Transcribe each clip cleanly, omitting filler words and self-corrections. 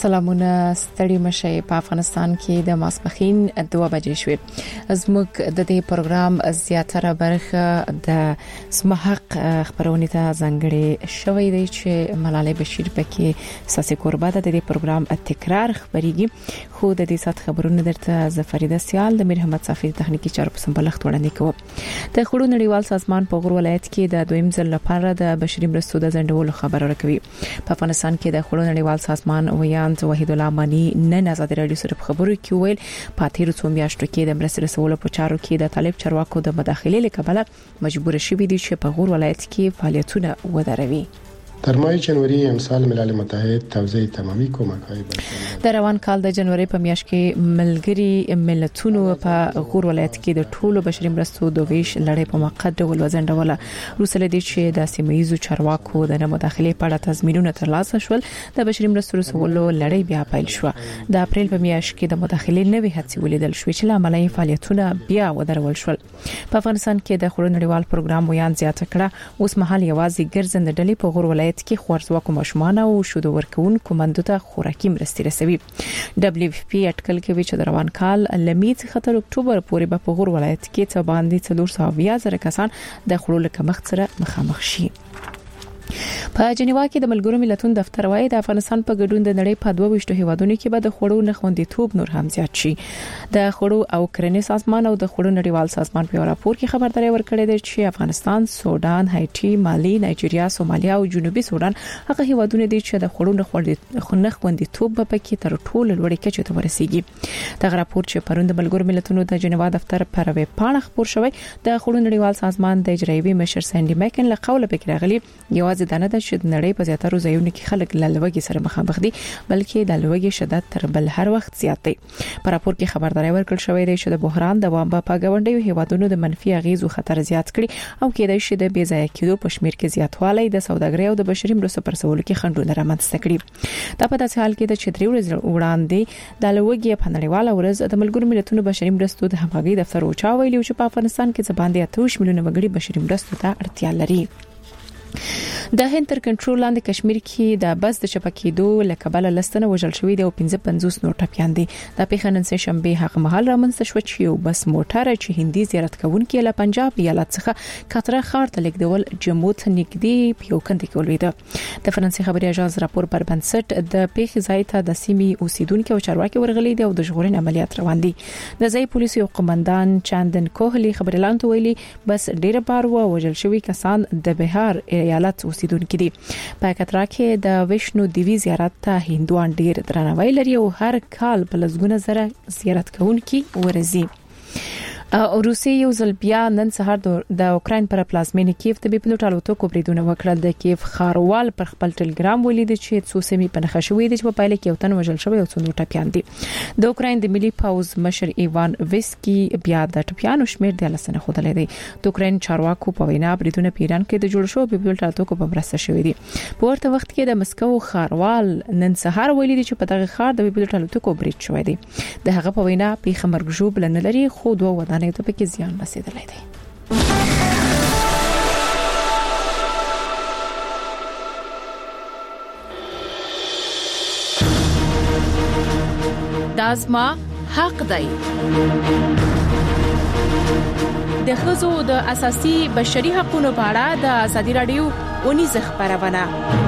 سلامونه ستړي مشه په افغانستان کې د ماسپخین 2 بجې شوې. زموږ د دې پروګرام زیاتره برخه د سمحق خبرونه ته ځانګړې شوې دي چې ملالۍ بشیر پکې ساسي قربا د دې پروګرام تکرار خبريږي. خو د دې سات خبرونه درته زفریده سیال د میر احمد صافی تخنیکی چارو په سمبلښت وړاندې کوم. د خړو نړیوال سازمان په غور ولایت کې د دویم ځل لپاره د بشري مرستو د ځنډولو خبره راکوي. په افغانستان کې د خړو نړیوال سازمان وحید الله مانی نن آزاد رادیو سره خبرو کې ویل په تیر څو میاشتو کې د مرستې رسولو په چارو کې د طالب چارواکو د مداخلې لپاره مجبور شوي دي چې په غور ولایت کې فعالیتونه ودروي. در ماه جنوری امسال ملل متحد توزیع تمامی کمک‌های بشری در روان کال د جنوري په میاشت کې ملګری ملتونو په غور ولایت کې د ټولو بشري مرستو د ویش لړۍ په موقت ډول وزنډوله. روسله دي چې د سیمایي چارواکو د مداخلې په اړه تضمینونه ترلاسه شول. د بشري مرستو رسولو لړۍ بیا پیل شو. د اپریل په میاشت کې د مداخلې نوې هڅې ولیدل شوې چې عملي فعالیتونه بیا ودرول شول. په افغانستان کې د خړو نړیوال پروګرام ویان زیاته کړه. اوس مهال یوازې ګرځند ډلې په غور ولایت کې خورځواکو ماشومان او شودو ورکوونکو مندو ته خوراکي مرستې رسوي. دبليو اف پی اټکل کوي چې د روان کال لمید څخه تر اکتوبر پورې په غور ولایت کې څه باندې 420,000 کسان د خړو له کمښت سره مخامخ شي. په جنیوا کې د ملګرو ملتونو دفتر وايي د افغانستان په ګډون د نړۍ په 22 هیوادونو کې به د خړو نه خوندیتوب نور هم زیات شي. د خړو او کرنې سازمان او د خړو نړیوال سازمان په راپور کې خبرداري ورکړې ده چې افغانستان، سودان، هایټي، مالی، نایجیریا، سومالیا او جنوبي سودان هغه هیوادونه دي چې د خړو نه خوندیتوب په کې تر ټولو لوړې کچې ته ورسیږي. دا راپور چې پروند ملګرو ملتونو د جنیوا دفتر پر ویب پاڼه خبر شوی د خړو نړیوال سازمان د اجرایي مشر سانډي میکن له قوله پکې راغلي یوازې د نه د شد نړۍ په زیاتره ځایونو کې خلک له لوګي سره مخامخ دي بلکې د لوګي شدت تر بل هر وخت زیات دی. په راپور کې خبرداري ورکړل شوې ده چې د بحران دوام په غونډیو هیوادونو د منفي اغیزو خطر زیات کړي او کېدای شي د بې ځای کېدو په شمیر کې زیاتوالی د سوداګرۍ او د بشري مرستو پر سوال کې خنډونه رامنځته کړي. دا په داسې حال کې د 3 ورځې وړاندې د لوګي په نړیواله ورځ د ملګرو ملتونو بشري مرستو د همغږي دفتر او چا ویلي چې په افغانستان کې ځبان دي 8 میلیونه وګړي بشري مرستو ته اړتیا لري. د هند تر کنټرول لاندې کشمیر کې د بس د چپکېدو لکبل لستنه وژل شوې د 55 نور ټپيان دي. د پیښنن سه شنبه هغه مهال رامنځته شو چې یو بس موټر چې هندي زیارت کوونکي له پنجاب ایالت څخه کاتره خار ته لیکدول جمهور ته نږدې پیو کندې کولې ده. د فرانسې خبري اژانس راپور پر بنسټ د پیښې ځای ته د سیمې اوسیدونکو او چارواکي ورغلي دي او د ژغورن عملیات روان دي. د ځای پولیسو قومندان چاندن کوهلی خبرلان ته ویلي بس ډېر بار وژل شوی کسان د بهار ایالت اوسیدونکو دي. په کترا کې د وښنو دیوی زیارت ته هندوان ډیر درناوی لري او هر کال په لږونه زره زیارت کوونکي ورزي. روسي یو ځل بیا نن سهار د اوکرين پر پلازمینه کیف ته په پلوټ الوتکو بریدونه وکړل. د کیف خاروال پر خپل ټلګرام ولید چې څو سیمې په نخښه شوې دي چې په پایله کې یو تن وژل شوی او څو نور ټپيان دي. د اوکرين د ملي پاوز مشر ایوان ویسکی بیا د ټپيانو شمیر د لسنه خودلې دي. د اوکرين چارواکو په وینا بریدونه په ایران کې د جوړ شو په پلوټ الوتکو په مرسته شوې دي. په ورته وخت کې د مسکو خاروال نن سهار ویلي چې په دغه خار د پلوټ الوتکو برید شوی دی. د هغه په وینا په خمرګجوب لنه لري خو دوه ودانې ته پکې زیان رسیدلی دی. دازما حق دی. د ښځو د اساسي بشري حقوقو په اړه د آزادي رادیو اونیز خبرونه.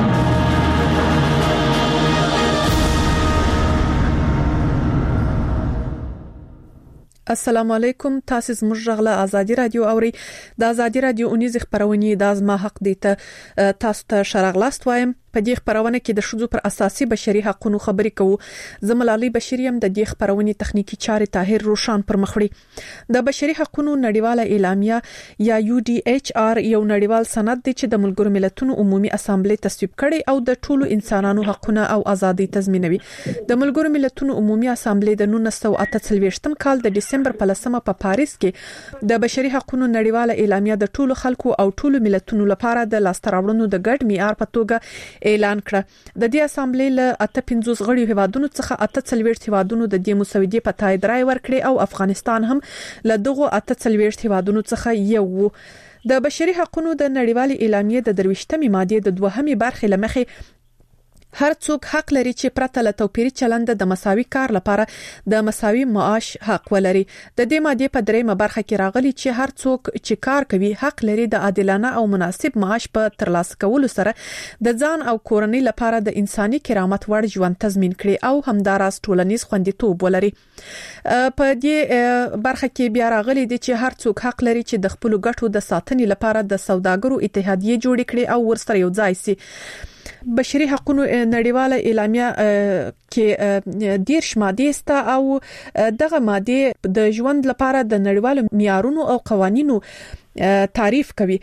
السلام علیکم، تاسو زموږ غږ له آزادي رادیو اوري. د آزادي رادیو اونیز خبرونه د ازما حق دي ته تاسو ته شرغلاست وایم. په دې خبرونه کې د شذو پر اساسي بشري حقوقو خبرې کوو. زملالي بشریم د دې خبرونه تخنیکی چارې طاهر روشان پر مخړي. د بشري حقوقو نړیواله اعلامیه یا UDHR یو نړیوال سند دی چې د ملګرو ملتونو عمومي اسامبلې تصویب کړي او د ټولو انسانانو حقوقونه او ازادي تضمینوي. د ملګرو ملتونو عمومي اسامبلې د 1948 کال د دسمبر په 10 په پاریس کې د بشري حقوقو نړیواله اعلامیه د ټولو خلکو او ټولو ملتونو لپاره د لاستراوړنو د ګډ معیار په توګه اعلان کړ. د دې اسامبلې له 58 غړي هیوادونو څخه 48 هیوادونو د دې مسودې په تایید رائے ورکړي او افغانستان هم له دغه 48 هیوادونو څخه یو وو. د بشري حقوقو د نړیوالې اعلامیې د 23مې ماده د 2مې برخې لمخې هر څوک حق لري چې پرته له توپیري چلند د مساوي کار لپاره د مساوي معاش حق ولري. د دې ماده په درېمه برخه کې راغلي چې هر څوک چې کار کوي حق لري د عادلانه او مناسب معاش په ترلاسه کولو سره د ځان او کورنۍ لپاره د انساني کرامت وړ ژوند تضمین کړي او همداراز ټولنیز خوندیتوب ولري. په دې برخه کې بیا راغلي دي چې هر څوک حق لري چې د خپل ګټو د ساتنې لپاره د سوداګرو اتحادیه جوړ کړي او ورسره یو ځای شي. بشري حقوقو نړیواله اعلامیه کې 10 ماده سته او دغه ماده د ژوند لپاره د نړیوالو معیارونو او قوانینو تعریف کوي.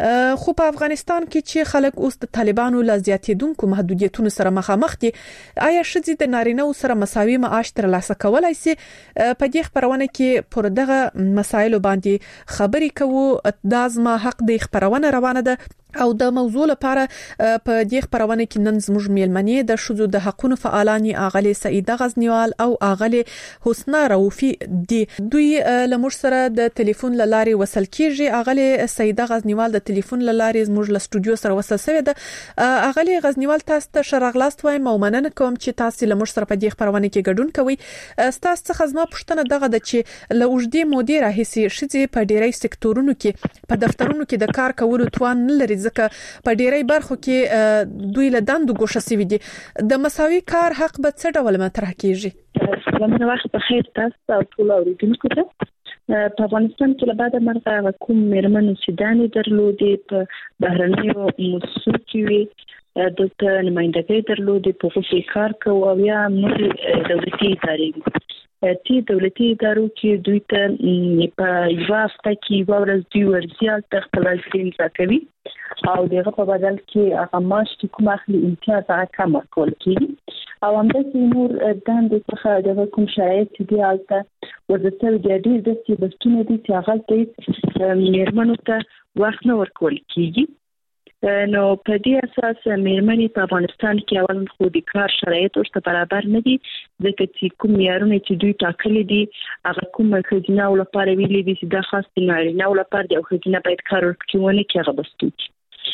خو په افغانستان کې چې خلک اوس د طالبانو له زیاتېدونکو محدودیتونو سره مخامخ دي، آیا ښځې د نارینه سره مساوي معاش ترلاسه کولای شي؟ په دې خبرونه کې پر دغه مسایلو باندې خبرې کوو. د ازما حق د خبرونه روانه ده او د موضوع لپاره په دې خبرونه کې نن زموږ میلمنې د شذو د حقوقو فعالانی اغلی سعیده غزنیوال او اغلی حسنا روفي دي. دوی لمر سره د ټلیفون لارې وصل کیږي. اغلی سعیده غزنیوال د ټلیفون لارې زموږ له استودیو سره وصل شوی ده. اغلی غزنیوال تاسو ته شراغلاست وایم او مننه کوم چې تاسو لمر سره په دې خبرونه کې ګډون کوئ. تاسو څخه زما پوښتنه دغه ده چې له اوږدې مودې راهیسې شذې په ډیری سکتورونو کې په دفترونو کې د کار کولو توان نه لري ځکه په ډیری برخو کې دوی له دندو ګوښه سوي دي. د مساوي کار حق به څه ډول مطرح کیږي؟ سلام وخت بخیر تاسو او ټول اوریدونکو ته. په افغانستان کې له بعد مرغه کوم میرمنو چې دانې درلودې په بهرنیو مؤسسو کې وي دلته نمائندګۍ درلودې په خصوصي کار کوي او یا نور دولتي ادارې تی دولتي ادارو کې دوی ته په یو هفته کې یو ورځ دوی ورزيال خپل ځین کوي او دغه په بدل کې هغه معاش چې کوم اخلي امتیاز هغه کم ورکول کیږي او همداسې نور دندې څخه د کوم شرایط دي البته ورته د دې د څه بستونه دي چې هغه ته میرمنو ته وخت نه ورکول کیږي. نو په دې اساس میرمنې په افغانستان کې اول خو د کار شرایط ورته برابر نه دي ځکه چې کوم معیارونه چې دوی ټاکلي دي هغه کوم خزینه او لپاره ویلي دي چې د خاص نه او لپاره د خزینه باید کار وکړي ونه کې هغه بستوي.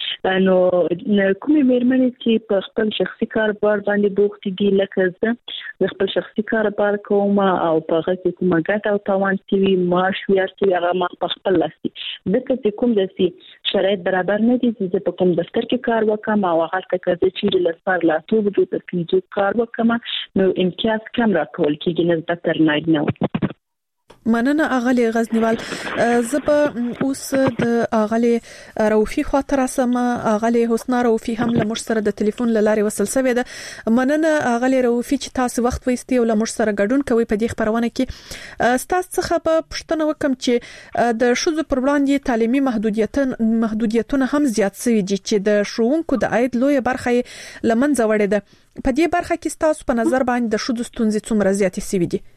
نو کومې میرمنې چې په خپل شخصي کاروبار باندې بوخت دي لکه زه خپل شخصي کاروبار کوم او په هغه کې کومه ګټه او تاوان کوي معاش ورته هغه ما په خپل لاس دي ځکه چې کوم داسې شرایط برابر نه دي چې په کوم دفتر کې کار وکم او هغه څه چې لسار لا ټول د تکنیکي کار وکم نو امتیاز کم راکول کېږي نسبت تر نه. مننه اغلی غزنیوال. زب اوس د اغلی روفي خاطر سم اغلی حسنا روفي هم لمر سره د ټلیفون لارې وصل شوی ده. مننه اغلی روفي چې تاسو وخت وایستي او لمر سره ګډون کوي په دې خبرونه کې. تاسو څخه په پښتنه وکم چې د شذو پر وړاندې تعلیمي محدودیتونه هم زیات شوي دي چې د شوونکو د عاید لوی برخه لمنځه وړي ده. په دې برخه کې تاسو په نظر باندې د شذو ستونزې څومره زیاتې شوي دي؟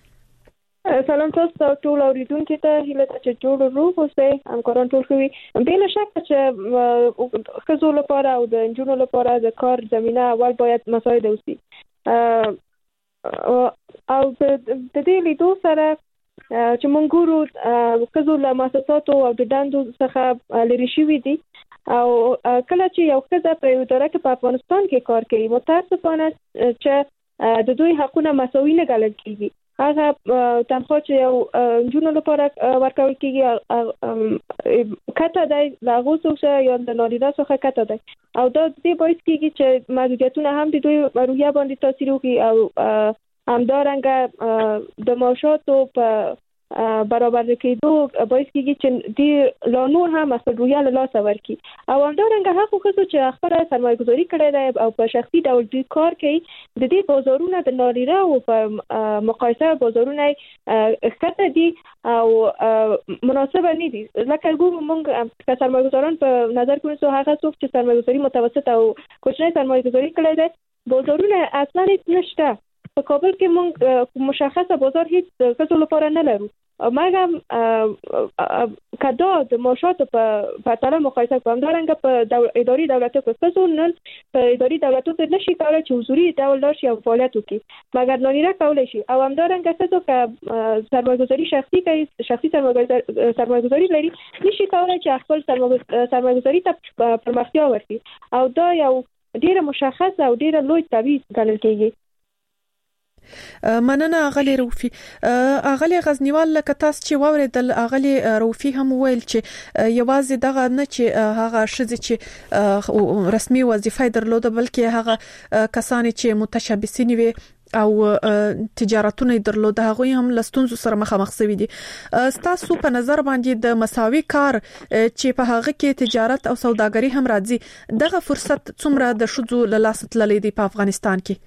سلام تاسو ټول اوریدونکو ته هیله ده چې جوړ روغ اوسئ همکاران ټول کوي. بلا شک چې خزو لپاره او د انجونو لپاره د کار زمينه اول باید مساعد اوسي او د دې لیدو سره چې موږ ګورو خزو له مؤسساتو او د دندو څخه لري شوي دي او کله چې یو خزه په یو اداره کې په افغانستان کې کار کوي متاسفانه چې د دوی حقونه مساوي نه ګڼل کیږي. هغه تنخوا چې یو جنونو لپاره ورکول کیږي کته دی لاغو څخه یا د نارینه څخه کته دی او دا دې باعث کیږي چې محدودیتونه هم د دوی روحیه باندې تاثیر وکړي او همدارنګه د معاشاتو په برابر کېدو باعث کیږي چې د لانور هم خپل روحیه له لاسه ورکړي او همدارنګه هغه خصوص چې خپل سرمایه‌گذاري کړی دی او په شخصي ډول دوی کار کوي د دې بازارونه د نارینه او په مقایسه بازارونه ښکته دي او مناسبه نه دي. لکه ګورو موږ که سرمایه‌گذاران په نظر کې ونیسو هغه څوک چې سرمایه‌گذاري متوسط او کوچنی سرمایه‌گذاري کړی دی بازارونه اصلا نشته. په کابل کې موږ مشخصه بازار هیڅ کسو لپاره نه لرو مګر کدا د معاشاتو په تعالی مقایسه کوم همدارنګه په اداري دولتو کې کسو نن په اداري دولتو کې نشي کولای چې حضوري ډول لار شي او فعالیت وکړي مګر نارینه کولای شي او همدارنګه کسو که سرمایه‌گذاري شخصي کوي شخصي سرمایه‌گذاري لري نشي کولای چې خپل سرمایه‌گذاري ته پرمختیا ورکړي او دا یو ډیره مشخصه او ډیره لوی تعویض ګڼل کیږي. مننه اغلی روفي. اغلی غزنیوال لکه تاسو چې واوریدل اغلی روفي هم ویل چې یوازې دغه نه چې هغه شذ چې رسمي وظیفه درلوده بلکې هغه کسان چې متشبثین وي او تجارتونه درلوده هغه هم لستونزو سره مخامخ شوي دي. تاسو په نظر باندې د مساوي کار چې په هغه کې تجارت او سوداګري هم راځي دغه فرصت څومره د شذو له لاس تللی دی په افغانستان کې؟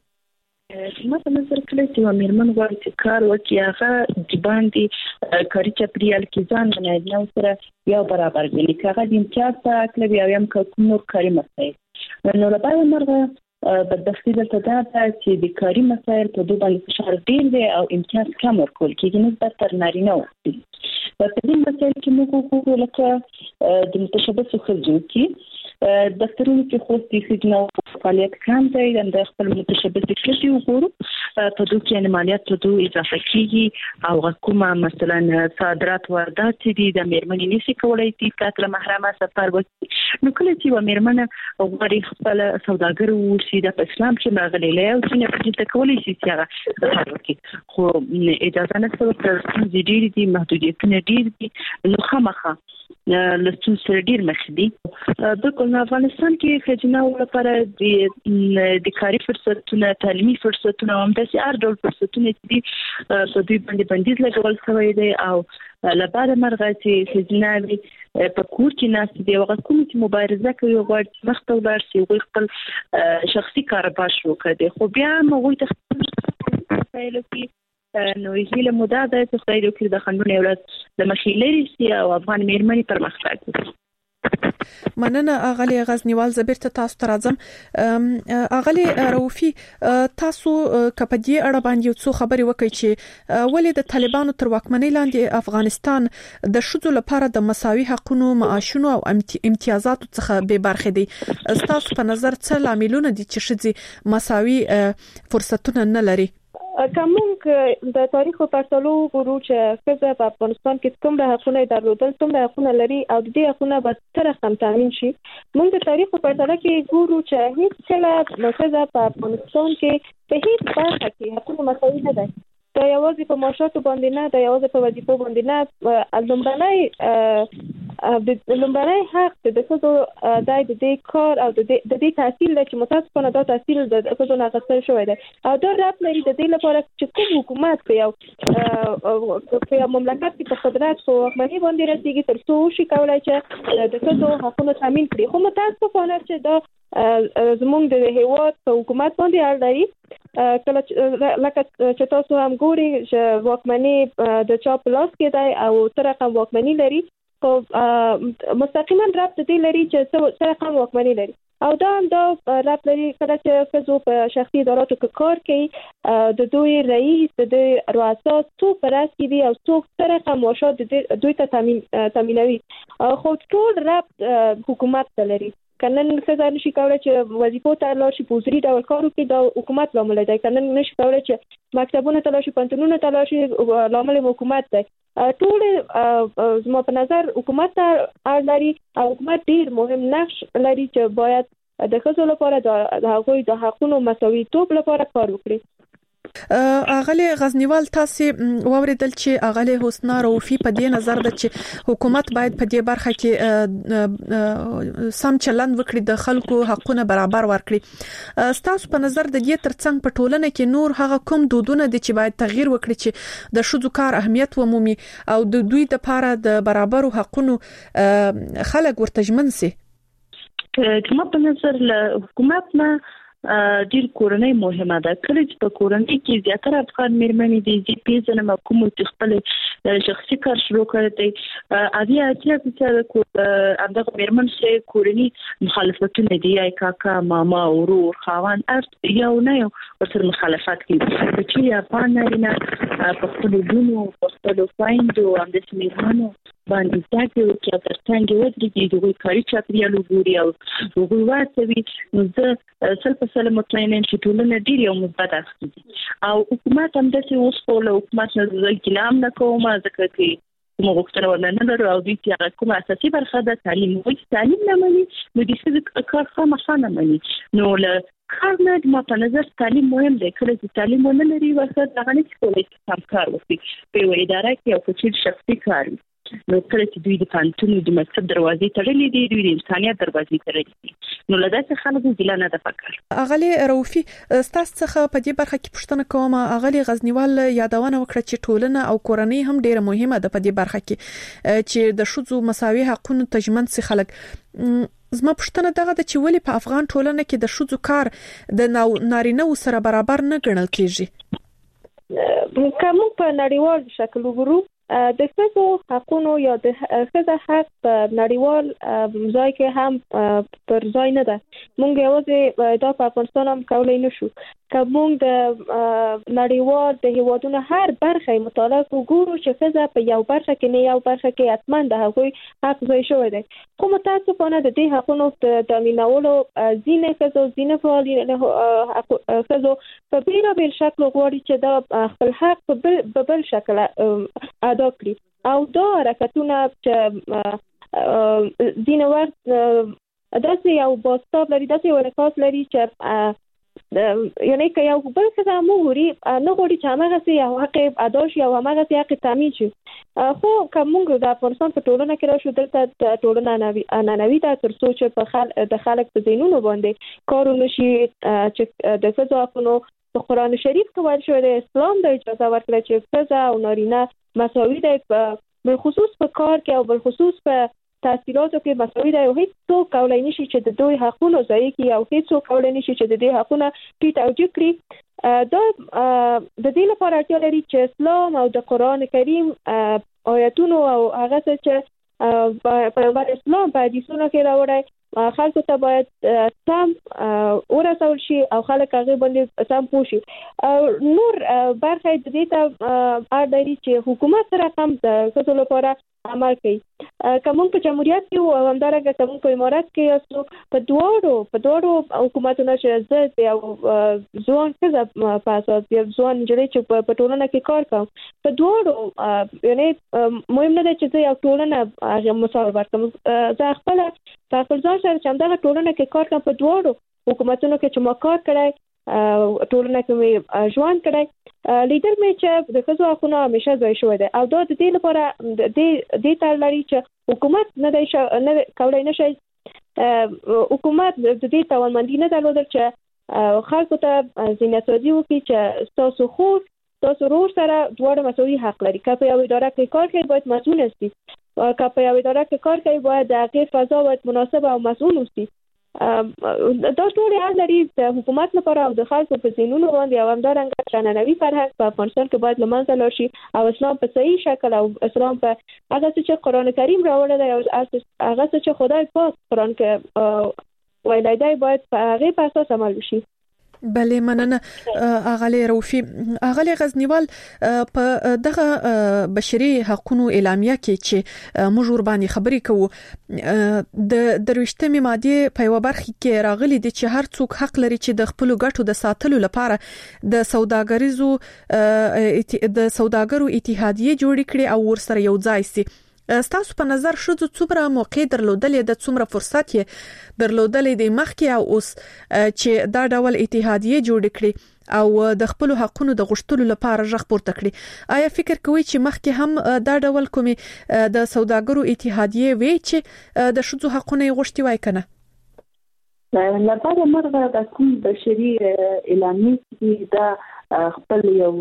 ما په نظر کې چې میرمن غواړي چې کار وکړي هغه د باندې کاري چاپیریال کې ځان باندې نو سره یو برابر وي هغه د امتیاز په کلب یو هم کوم کاري مسایل نو لپاره مرغه بدبختی دلته دا چې د کاري مسایل په دوه باندې فشار ډیر دی او امتیاز کم ورکول کېږي نسبت تر نارینه وي. په دې مسایل کې موږ وګورو لکه د متشبث خځو کې دفترونو کې خو د خدمت فعالیت کم دی د خپل متشبث کړي وګورو په دوی کې مالیات په دوی اضافه کیږي او کومه مثلا صادرات واردات دي د میرمنې نشي کولای چې کله محرمه سفر وکړي نو کله چې و میرمنه غواړي خپل سوداګر وشي د اسلام کې مغلي له او چې نه پدې کولای شي چې هغه سفر وکړي خو اجازه نه څه تر ډیر دي محدودیتونه ډیر دي نو خامخا لستون سره ډیر مخ دي. بالکل افغانستان کې خجنه لپاره د کاري فرصتونو تعلیمي فرصتونو هم د هر ډول فرصتونو دي په دوی باندې بندیز لګول شوی دی او لپاره مرغه چې خجنه په کور کې ناس دي او کوم چې مبارزه کوي غواړي مخته ولاړ شي او خپل شخصي کاروبار شروع کړي خو بیا موږ ته فایل کې نو هیله مودا ده چې خدای دې وکړي د خندونو اولاد د مخېلري سي او افغان میرمنې پرمختګ وکړي. مننه اغلی غزنیوال زبیر ته تاسو ته راځم. اغلی روفي تاسو کپدی اړه باندې څو خبري وکړي چې ولې د طالبانو تر واکمنۍ لاندې افغانستان د شذو لپاره د مساوي حقوقو معاشونو او امتیازاتو څخه به برخه دي. تاسو په نظر څه لاملونه دي چې شذي مساوي فرصتونه نه لري؟ کومه د تاریخ په پرتلو ګورو چې څنګه په افغانستان کې کوم د حقوقو درلودل کوم د حقوقو لري او د دې حقوقو به تر څنګه تامین شي. موږ د تاریخ په پرتلو کې ګورو چې هیڅ کله مثلا په افغانستان کې په هیڅ برخه کې حقوقو مساوي نه ده. دا یوازې په معاشاتو باندې نه دا یوازې په وظیفو باندې نه لومړنی حق د څه د دې کار او د دې تحصیل چې متاسفانه دا تحصیل د څه نه غوښتل شوی دی او دا رات لري د دې لپاره چې کوم حکومت په یو مملکت کې په قدرت او حکومت باندې رسیدي تر څو شي کولای چې د څه حقوقو تامین کړي. خو متاسفانه چې دا زموږ د هیواد په حکومت باندې اړ لري کله لکه چې تاسو هم ګوري چې واکمني د چا په لاس کې دی او تر رقم واکمني لري خو مستقیما رابط دی لري چې څه رقم واکمني لري او دا هم دا رابط لري کله چې فزو په شخصي اداراتو کې کار کوي د دوی رئیس د دوی رؤسا څو پرست دي او څو څه رقم معاشات دوی ته تامینوي خو ټول رابط حکومت ته لري. کنن څه نشي کولای چې وظیفو ته لاړ شي په وزري ډول کار وکړي دا حکومت لامل دی. کنن نشي کولای چې مکتبونه ته لاړ شي پنځونو ته لاړ شي لامل حکومت دی. ټول زما په نظر حکومت ته اړ لري او حکومت ډیر مهم نقش لري چې باید د ښځو لپاره د هغوی د حقوقو مساوي توپ لپاره کار وکړي. اغلی غزنیوال تاسو واوریدل چې اغلی حسنا روفي په دې نظر ده چې حکومت باید په دې برخه کې سم چلند وکړي د خلکو حقوقونه برابر ورکړي. تاسو په نظر د دې ترڅنګ په ټولنه کې نور هغه کوم دودونه دي چې باید تغییر وکړي چې د شذو کار اهمیت ومومي او د دوی لپاره د برابر حقوقو خلک ورته ژمن سي؟ کومه په نظر له حکومت نه ډیر کورنۍ مهمه ده. کله چې په کورنۍ کې زیاتره افغان میرمنې دي چې پیژنم کوم چې خپل شخصي کار شروع کړی دی اوی اچھا چې دغه میرمن چې کورنۍ مخالفتونه دي یا کاکا ماما ورور خاوند یو نه یو ورسره مخالفت کوي چې افغان نارینه په خپل دونو په خپل خويندو هم د میرمنو باندې ځکه چې ترڅنګ ودرېږي دوی کاري چاپیریال وګوري او دوی واسوي نو زه سلپ سلام مطمئنه چې ټولنه ډیر یو مثبت اخلي او حکومت هم د څه اوس په حکومت نه ځل کلام نه کوم ځکه چې کوم غوښتنه ورننه لرو او دوی چې کوم اساسي برخه د تعلیم نه مني نو د څه کار خامخا نه مني نو له کار نه د ما په نظر تعلیم مهم دی کله چې تعلیم ونه لري ورته دغه نه کولای شي کار وکړي په یو اداره کې او په څیر شخصي کار نو کله چې دوی د پانتونو د مکتب دروازې تړلې دي دوی د انسانيت دروازې تړلې دي نو لداسه خلکو ګیله نه ده پکار. اغلی روفي ستاسو څخه په دې برخه کې پوښتنه کوم اغلی غزنیوال یادونه وکړه چې ټولنه او کورنۍ هم ډیره مهمه ده په دې برخه کې چې د شذو مساوي حقوقو تضمین سي خلک. زما پوښتنه دغه د چې ولې په افغان ټولنه کې د شذو کار د نارینه سره برابر نه ګڼل کیږي. کوم په نړیوال شکل وګورو د ښځو حقوقو یا د ښځو حق په نړیوال ځای کې هم پر ځای نه ده. مونږ یوازې دا په افغانستان هم کولای نشو که مونږ د نړیوال د هیوادونو هر برخه مطالعه وګورو چې ښځه په یو برخه کې نه یو برخه کې حتما د هغوی حق ځای شوی دی خو متاسفانه د دې حقوقو د تامینولو ځینې ښځو ځینې فعالین ښځو په بیلابیل شکل غواړي چې دا خپل حق په بل شکل ادا کړي او دا حرکتونه چې ځینې وخت داسې یو باستاب لري داسې یو انعکاس لري چې یعنی که یو بل څه موږ نه غواړي چې هغه سي یو حق ادا شي او هغه سي حق تامین شي خو کومه د افغانستان په ټولنه کې راشو دلته ټولنه نانوي دا تر څو چې په د خلک په ذهنونو باندې کارونه شي چې د ښځو حقوقو په قرآن شریف کې ویل شوی دی اسلام د اجازه ورکړي چې ښځه او نارینه مساوي دي په خصوص په کار کې او په خصوص په تحصیلاتو کې مساوي دی او هیڅ څوک کولای نشي چې د دوی حقوقونه ضایع کړي او هیڅ څوک کولای نشي چې د دې حقوقونه ټیټ او جګ کړي. دا د دې لپاره اړتیا لري چې اسلام او د قرآن کریم آیاتونو او هغه څه چې پیغمبر اسلام په حدیثونو کې راوړی خلکو ته باید سم ورسول شي او خلک هغه باندې سم پوه شي. نور برخه د دې ته اړ لري چې حکومت سره هم د ښځو لپاره عمل کوي. کوم په جمهوریت کې او همدارنګه کوم په امارات کې یو په دوړو حکومتونو چې زه یو ځوان ښځه په اساس یو ځوان نجلۍ چې په ټولنه کې کار کوم په دوړو یعنی مهم نه ده چې زه یو ټولنه هغه مثال ورکوم زه خپل ځان سره چې همدغه ټولنه کې کار کوم په دوړو حکومتونو کې چې ما کار کړی ټولنه کې مې ژوند کړی لیدل مې چې د ښځو حقوقونه همیشه ځای شوی دی او دا د دې لپاره د دې تړ لري چې حکومت نه کولای نشي حکومت د دې توانمندي نه درلودل چې خلکو ته ځیناسازي وکړي چې تاسو خو تاسو ورور سره دواړه مساوي حق لري که په یو اداره کې کار کوي باید مسؤل اوسئ که په یو اداره کې کار کوي باید د هغې فضا باید مناسب او مسؤل اوسئ. دا ټول اړ لري د حکومت لپاره او د خلکو په ذهنونو باندې او همدارنګه شننوي فرهنګ په افغانستان کې باید له منځه لاړ شي او اسلام په صحیح شکل او اسلام په هغه څه چې قرآن کریم راوړی دی او هغه څه چې خدای پاک قرآن کې ویلی دی باید په هغې په اساس عمل وشي. بله مننه اغلی روفي. اغلی غزنیوال په دغه بشري حقوقو اعلامیه کې چې موږ ور باندې خبرې کوو د دروشتمې ماده په یو برخه کې راغلي دي چې هر څوک حق لري چې د خپل ګټو د ساتلو لپاره د سوداګریزو د سوداګرو اتحادیه جوړ کړي او ورسره یو ځای سي. ستاسو په نظر شذو څومره موقع درلودلې د څومره فرصت یې درلودلې د مخکې او اوس چې دا ډول اتحادیه جوړ کړي او د خپل حقوقو د غوښتلو لپاره ژغ پورته کړي. آیا فکر کوئ چې مخکې هم دا ډول کومي د سوداګرو اتحادیه وی چې د شذو حقوقو غوښتي وای کنه؟ لپاره مرغه د کوم بشري اعلامیه دا خپل یو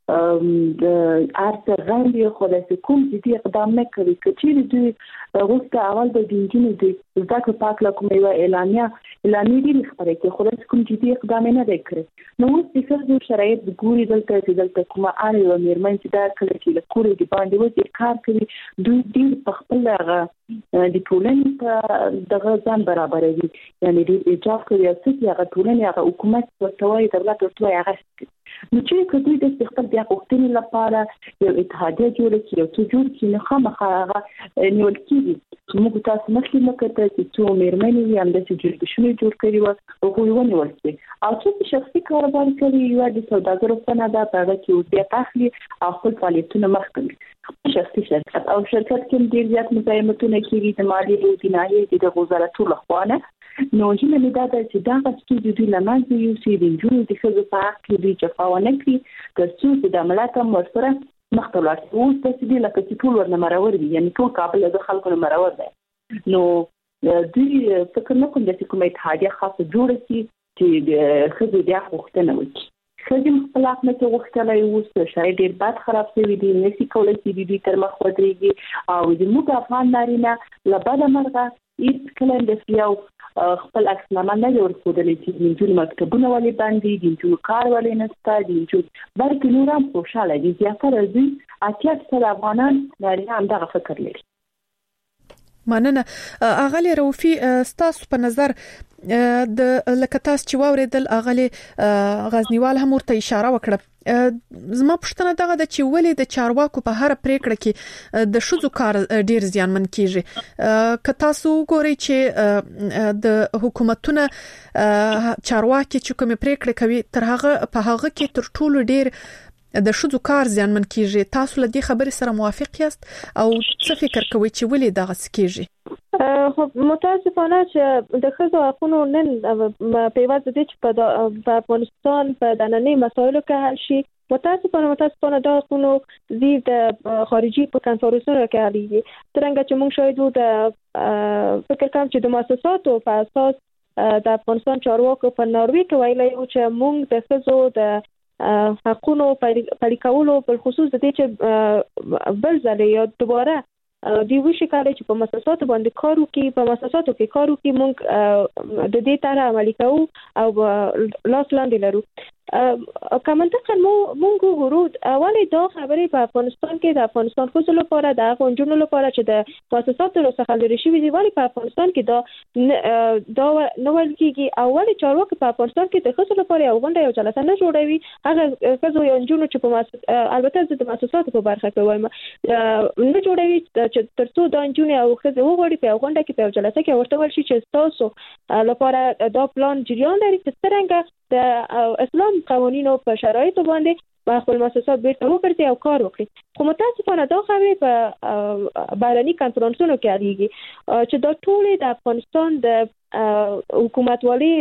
ارته غندي خو د کوم دي اقدام نه کوي چې دوی وروسته اول د دینجنو دي ځکه پاک لا کوم یو اعلامیه دي خبره کې خو د کوم دي اقدام نه وکړي نو د څه شرایط د ګوري دلته کومه اړ یو میرمن چې دا کله چې له کورې دی باندې وځي کار کوي دوی دې په خپل د ټولنې په دغه ځان برابروي یعنی د اجازه کوي چې هغه ټولنې هغه حکومت ورته وایي دولت ورته وایي هغه نو چې کدوې د خپل بیا غوښتنې لپاره یو اتحادیه جوړ کړي او څه جوړ کړي نو خامخا نیول کېږي موږ تاسو مخکې مکته چې څو مېرمنې هم د جوړښتونو جوړ کړي او هغوی ونیول شي او چې شخصي کاروبار کوي یو د سوداګرو په نه دا په کې بیا تخلي او خپل فعالیتونه مخ کوي شخصي شرکت او شرکت کې ډیر زیات مزاحمتونه کیږي د مالی او جنایي د وزارت لخوا نو هیله مې دا ده چې دا غوښتنې د دوی لمانځي یو سي د جوړ د ښځو په حق کې دوی چفاونه کوي ترڅو چې د ملاتم ورسره مخته لاړ شي اوس د دې لکه چې ټول ورنه مرور دي یعنی ټول قابل د خلکو مرور دي نو دوی فکر نه کوم چې کومه اتحادیه خاصه جوړه شي چې د ښځو د حق غوښتنه وکړي خځې خپل حق نه غوښتلای اوس شاید ډیر بد خراب شوی دي نسی کولای چې دوی تر مخ ودرېږي او د موږ افغان نارینه لبد مرغه هیڅ کله د سیاو خپل اصلما نه جوړ کولای چې د جون مکتبونه ولې باندې د جون کار ولې نستا د جون بلکې نور هم خوشاله دي زیاتره دوی اکثر افغانان نارینه هم دغه فکر لري مننه اغلی روفي ستاسو په نظر د لکه تاسو چې واوریدل اغلی غزنیوال هم ورته اشاره وکړه زما پوښتنه دغه د چې ولې د چارواکو په هر پریکړه کې د شذو کار ډیر زیانمن کیږي که تاسو ګورئ چې د حکومتونو چارواکي چې کوم پریکړه کوي تر هغه په هغه کې تر ټولو ډیر د شذو کار زیانمن کیږي تاسو له دې خبرې سره موافق یاست او څه فکر کوئ چې ولې دغه سکیږي متاسفانه چې د ښځو حقوقو نن په واسطه دي چې په افغانستان په دنني مسایلو کې حل شي متاسفانه دا حقوقو زیر د خارجي په کنفرانسونو کې حلېږي څنګه چې موږ شاید د فکر کوم چې د مؤسساتو په اساس د افغانستان چارواکو په ناروی کې ویلي او چې موږ د ښځو د حقوقو پلي کولو په خصوص د دې چې بل ځل یا دوباره دی وشي کاري چې په مؤسساتو باندې کار وکړي په مؤسساتو کې کار وکړي موږ د دې طرح عملي کوو او لاس لاندې لرو کومنټه موږ ورود اولی دا خبرې په افغانستان کې د افغانستان خصوصا لپاره د افغانجونو لپاره چې د مؤسساتو څخه لري شي دی ولی په افغانستان کې دا نو ول کېږي اولی چارواکي په افغانستان کې د خصوصا لپاره یو غونډه یو جلسه نه جوړوي هغه خزو یو جنونو چې په البته د مؤسساتو په برخه کې وایم نه جوړوي چې ترڅو د جنونو او خزو وګړي په غونډه کې په جلسه کې ورته ول شي چې تاسو لپاره دا پلان جریان لري چې څنګه د اسلام قوانینو په شرایطو باندې په خپل مؤسسات بیرته وګرځي او کار وکړي خو متاسفانه دا خبرې په بهرني کنفرانسونو کې اړیږي چې دا ټول د افغانستان د حکومتوالي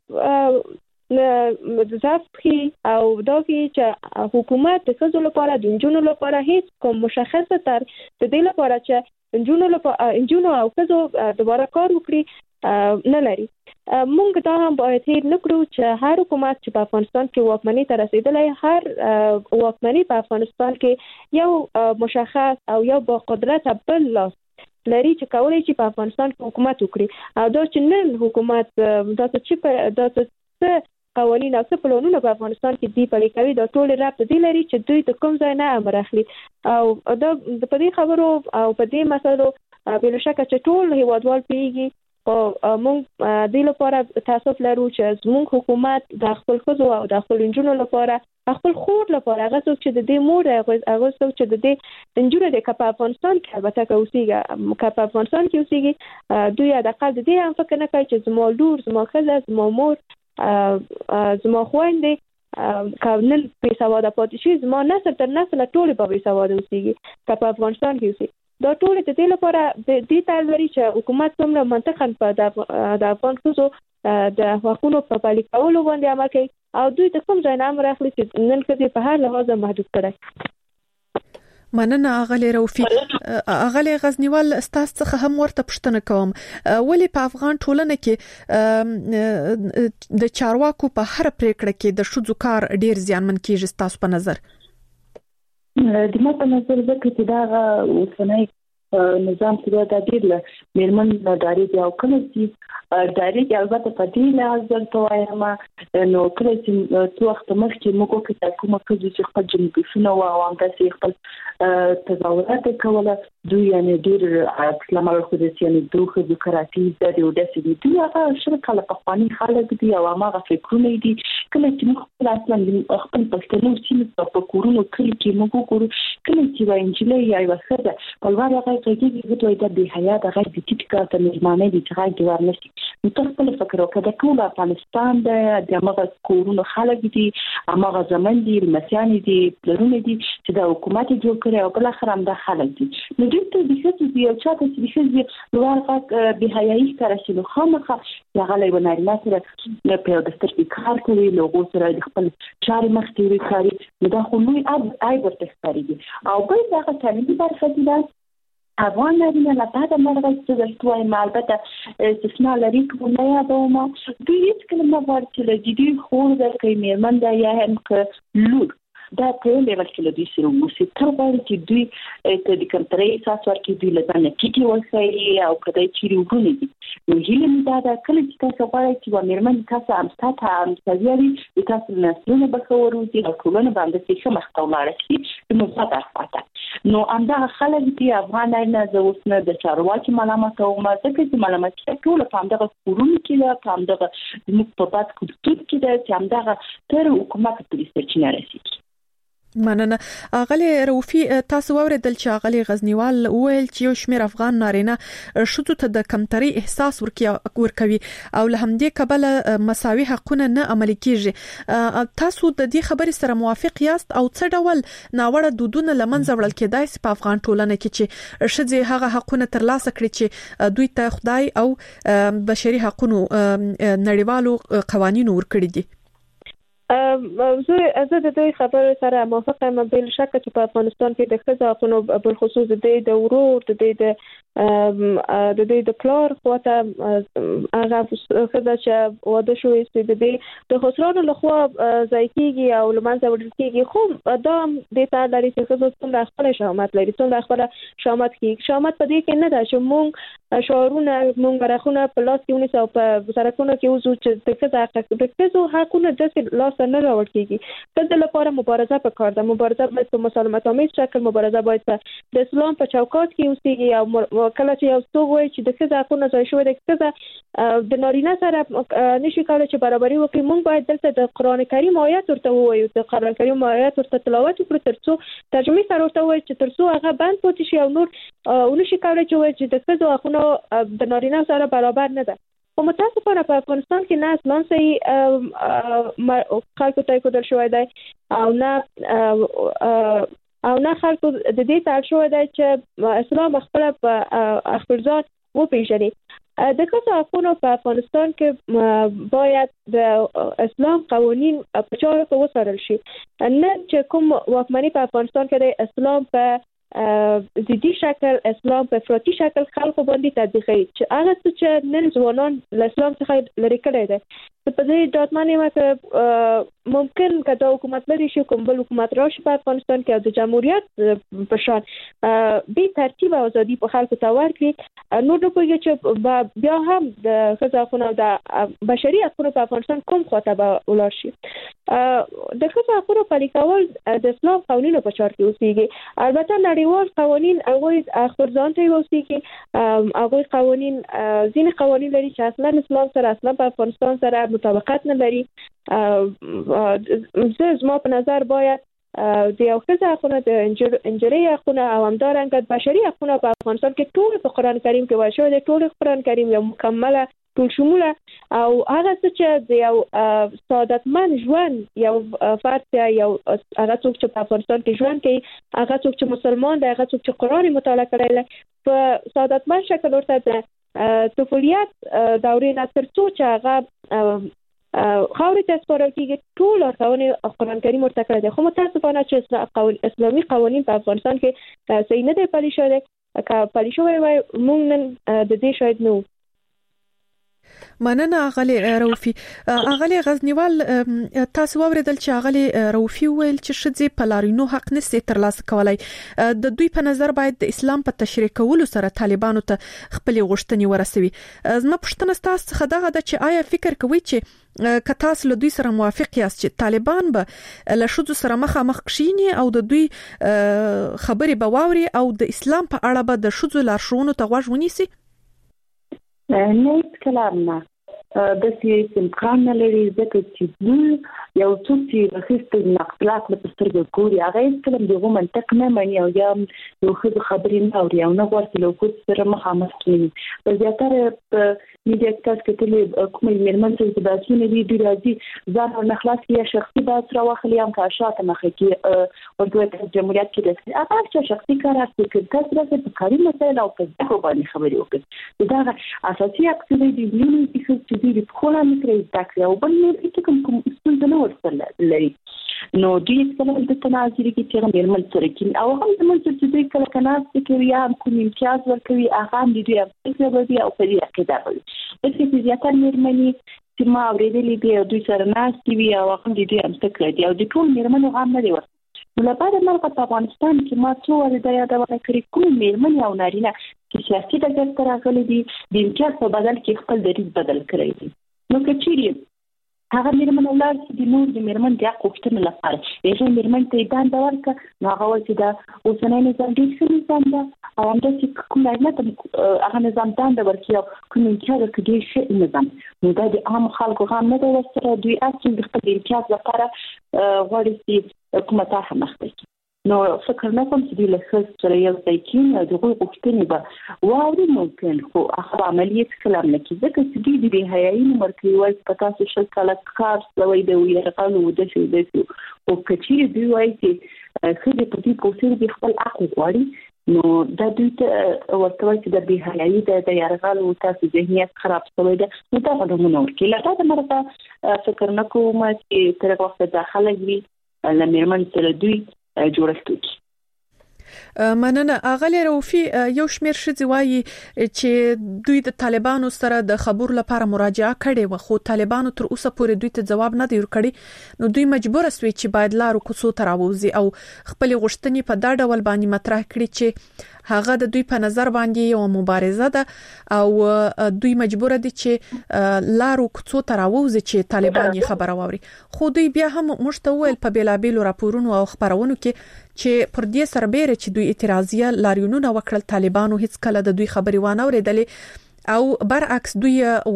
ضعف او دا چې حکومت د ښځو لپاره د نجونو لپاره هیڅ کوم مشخصه تر د دې لپاره چې نجونو او ښځو دوباره کار وکړي نه لري موږ دا هم باید هیر نکړو چې هر حکومت چې په افغانستان کې واکمنۍ ته رسیدلی هر واکمنۍ په افغانستان کې یو مشخص او یو با قدرت بل لاس لري چې کولای شي په افغانستان کې حکومت وکړي او دا چې نن حکومت دا څه قوانین او څه پلانونه په افغانستان کې دی پلي کوي دا ټول رابطه دی لري چې دوی د کوم ځای نه امر اخلي او دا په دې خبرو او په دې مسلو بل شک چې ټول هیوادوال پیږي او موږ د لپاره تاسو لرو چې زموږ حکومت د خپل ښځو او د خپل نجونو لپاره خپل خور لپاره هغه څوک چې د دې مور هغه څوک چې د دې نجونو د کپ افغانستان کې البته کوسیږي کپ افغانستان کې اوسېږي دوی د اقل د دې هم فکر نه کوي چې زموږ لور زموږ ښځه زموږ مور زموږ خويندې کارنن په سواده پاتې شي زموږ نسل تر نسل ټول په سواده اوسېږي کپ افغانستان کې اوسېږي دا ټول د دې لپاره د دې تعلوري چې حکومت څومره منطقاً په د افغان ښځو د حقوقو په پلي کولو باندې عمل کوي او دوی د کوم ځای نه امر اخلي چې نن ښځې په هر لحاظ محدود کړي مننه اغلی روفي اغلی غزنیوال استاد څخه هم ورته پوښتنه کوم ولی په افغان ټولنه کې د چارواکو په هر پریکړه کې د شذو کار ډیر زیانمن کیږي تاسو په نظر د ما په نظر ده چې دا اوسنۍ نظام کې دا ډېر مېرمن داري دی او کله چې داري البته په دې لحاظ درته وایم نو کله چې څو وخت مخکې موږ کې کومه کله چې خپل جنګونه او همداسې خپل تظاهرات کوله دوی یعنی ډېر اسلام خو دې یعنی دوه د کراچۍ د داسې دي هغه شرکت له پخوانی خلک دي او هغه فکرونه دي کله چې موږ اصلا خپل پښتنو سیمه په کورونو کې موږ ګورو کله چې وایي یا وسره په لوړ هغه کې دوی د حیا د غږ د ټیټه د مېرمنې د ځای دی ورنشي نو تاسو په فکر وکړئ د ټول افغانستان د هغه کورونو خلک دي هغه زمون دي مسیان دي پلرونه دي چې د حکومت جوړ کړي او بل اخر هم د خلک دي نو دوی ته د څه دي او چاته چې د لوړ غږ د حیايي سره شلو خامخه هغه له ونارینه سره په دستور کې کار کوي لوګو سره د خپل چارې مخکې کاری نو دا خو نوې ورته ښکاري او بل هغه تعلیمي برخه دي افغان نارینه لا بعد مرغه چې درتوای البته استثناء لري کومه یا دوما دوی هیڅ کلمه ورته لګیدي خو د کوي مېرمن دا یا هم ک لور دا په لیول کې د دې سره موسی تر باندې چې دوی ته د کنټرې اساس ورکړي دوی له ځان کېږي وسایي او کله چې وګوري نو هیله مې دا کله چې تاسو غواړئ چې مېرمن تاسو هم سویاري تاسو نه څنګه بخورو دي او ټولنه باندې څه مختوماره شي نو څه راځي نو امدا خلک دي افغان نه زوسنه د چارواکي معلومات او مازه کې معلومات ټول په همدغه کورونو کې دا په همدغه مطبوعات کې دا چې همدغه تر حکومت پولیس سرچینه رسېږي مننه اغلی روفي تاسو اوریدل چې اغلی غزنیوال ویل چې یو شمېر افغان نارینه شذو ته د کمتري احساس ورکوي او له همدې کبله مساوي حقونه نه عملي کیږي تاسو د دې خبرې سره موافق یاست او څه ډول ناوړه دودونه لمنځه وړل کېدای په افغان ټولنه کې چې شذې هغه حقونه ترلاسه کړي چې دوی ته خدای او بشري حقوقو نړیوالو قوانینو ورکړي دي زه د دې خبرو سره موافقه یم بل شک چې په افغانستان کې د ښځو حقوقو بل خصوص د ورور د پلار خواته هغه ښځه چې واده شوې چې د خسرانو لخوا ځای کېږي او لمنځه وړل کېږي خو دا د تا لري چې ښځو څنګه خپل شامت لري څنګه خپل شامت کېږي شامت په دې کې نه ده چې مونږ شعارونه مونږ برخونه په لاس کې ونیسو په سرکونو کې وزو چې د ښځو حقونه د لاس نه راوړل کېږي د لپاره مبارزه پکار ده مبارزه باید په مسالمت آمیز شکل مبارزه باید د اسلام په چوکاټ کې اوسېږي او کله چې یو څوک وایي چې د ښځو حقونه ځای شوی د ښځه د نارینه سره نشي کولای چې برابري وکړي مونږ باید دلته د قران کریم آیات ورته ووایو د قران کریم آیات ورته تلاوت وکړو ترڅو ترجمه سره ورته وایي چې ترڅو هغه بند پاتې شي او نور ونشي کولای چې وایي چې د ښځو حقونه د نارینه سره برابر نه ده خو متاسفانه په افغانستان کې نه اسلام صحیح خلکو ته کول شوی دی او نه خلکو د دې تعال شوی دی چې اسلام خپل ځان وپیژني د ښځو حقوقو په افغانستان کې باید د اسلام قوانین په چارو کې وڅارل شي نه چې کوم واکمني په افغانستان کې د اسلام په ضدي شکل اسلام په افراطي شکل خلکو باندې تطبیقي چې هغه چې نن ځوانان له اسلام څخه لري کړي دي په دې ډاټمانه مکه ممکن کدا حکومت لري شي کوم بل حکومت راشي په افغانستان کې د جمهوریت په شان به ترتیب او ازادي په خلکو ته ورکړي نو د کوی چې بیا هم د ښځو حقوقو د بشري حقوقو په افغانستان کوم خواته به ولر شي د ښځو حقوقو پلي کول د اسلام قوانینو په چار کې اوسېږي البته نړیوال قوانین هغه خپل ځان ته اوسېږي هغه قوانین ځینې قوانین لري چې اصلا اسلام سره اصلا په افغانستان سره مطابقت نه لري زما په نظر باید د یو ښځه حقونه د انجري حقونه او همدارنګه بشري حقونه په افغانستان کې ټول په قران کریم کې وایي شوی دی ټول قران کریم یو مکمله ټول شموله او هغه چې د یو سعادتمن ژوند یو فرد یو هغه څوک چې په افغانستان کې ژوند کوي هغه څوک چې مسلمان دی هغه څوک چې قران مطالعه کړی دی په سعادتمن شکل ورته د طفولیت دورې نه تر څو چې هغه خاورې ته سپارل کېږي ټول قوانین قران کریم ورته کړی دی خو متاسفانه چې اسلامي قوانین په افغانستان کې صحیح نه دی پلي شوی دی که پلي شوی وای مونږ نن د دې شاید نو مننه اغلی روفي. اغلی غزنیوال تاسو اوریدل چې اغلی روفي ویل چې شذې په لارینو حق نسي ترلاسه کولای. د دوی په نظر باید د اسلام په تشریح کولو سره طالبانو ته خپل غوښتنې ورسوي. زما پوښتنه تاسو څخه دغه ده چې آیا فکر کوئ چې که تاسو له دوی سره موافق یاست چې طالبان به له شذو سره مخامخ کښیني او د دوی خبرې به واوري او د اسلام په اړه به د شذو لارښوونو ته غوږ ونیسي؟ نه کلام نه د سیاسي امکان لري ځکه چې دوی یو څوک چې رخصت نقلات له سترګو ګوري هغه کلم دغه منطق نه مانی او یا یو خبرې نه اوري او نه ورته له کوم سره مخامخ کیږي. په زیاتره په میډیا کې کتلې کومې مېرمن چې د باسي نه دي راځي ځان نه خلاص یا شخصي باس راوخلي هم کا شاته مخه کې ورته جمهوریت کې د هغه چې شخصي کار کوي تاسو راځي په کاري مسایل او په ځکه باندې خبرې وکړي. دا اساسي اکسیډي دی چې د خپل متري تاکي او بل نه کوم څه نه ورسره لري. نو دوی څنګه د تناظر کې چې مېرمن سره کې او هم د منځ چې دوی کله کناس کې یا کوم امتیاز ورکوي هغه هم دوی په دې او په دې کې دا د چې زیاتره مېرمنې چې ما اورېدلې دي دوی سره ناستې وي او هغه دې هم څه دي او د ټول مېرمنو هم نه دی ورته. نو لپاره مرګ په افغانستان کې ما څو ور د یادونه کړې کوم مېرمنې او نارینه چې سیاسي ډګر ته راغلي دي د امتیاز په بدل کې خپل دریځ بدل کړی دي. نو کچېری هغه مېرمن ولر چې د نور د مېرمن د حقوقو لپاره یې مېرمن ته دان دا ورکه نو هغه چې دا اوسنۍ نظام دې څه نظام ده او هم چې کوم نه هغه نظام دان دا ورکه کوم امتیاز کې شي نظام نو دا د عام خلکو هم نه دا سره دوی اصل د خپل امتیاز لپاره غواړي چې حکومت هم مخکې. نو فکر نه کوم چې له خپل سره یو ځای کې دغه غوښتنې به واوري ممکن خو هغه عملیات کلام نه کیږي ځکه چې د حیايي مرکزي وایي په تاسو شل کال کار سوي د ویرقانو د شي د او کچې دی وایي چې خځې په دې پوسټ د خپل حق غواړي نو دا دوی ته ورته چې د حیايي د یارغالو تاسو ذهنیت خراب شوی ده نو دا غوډه نور کې لکه دا مرته فکر نه کوم چې تر وخت داخله وي لمرمن سره دوی جوړښت وکړي. مننه اغلی روفي. یو شمیر شذې وایي چې دوی د طالبانو سره د خبرو لپاره مراجعه کړې و خو طالبانو تر اوسه پورې دوی ته جواب نه دی ورکړی. نو دوی مجبور شوي چې باید لارو کوڅو ته راووځي او خپل غوښتنې په دا ډول باندې مطرح کړي چې هغه د دوی په نظر باندې یو مبارزه ده او دوی مجبور دي چې لارو کوڅو ته راووځي چې طالبان یې خبره واوري. خو دوی بیا هم موږ ته ویل په بیلابیلو راپورونو او خبرونو کې چې پر دې سربېره چې دوی اعتراضیه لاریونونه وکړل طالبانو هیڅ کله د دوی خبرې وانه اوریدلې او برعکس دوی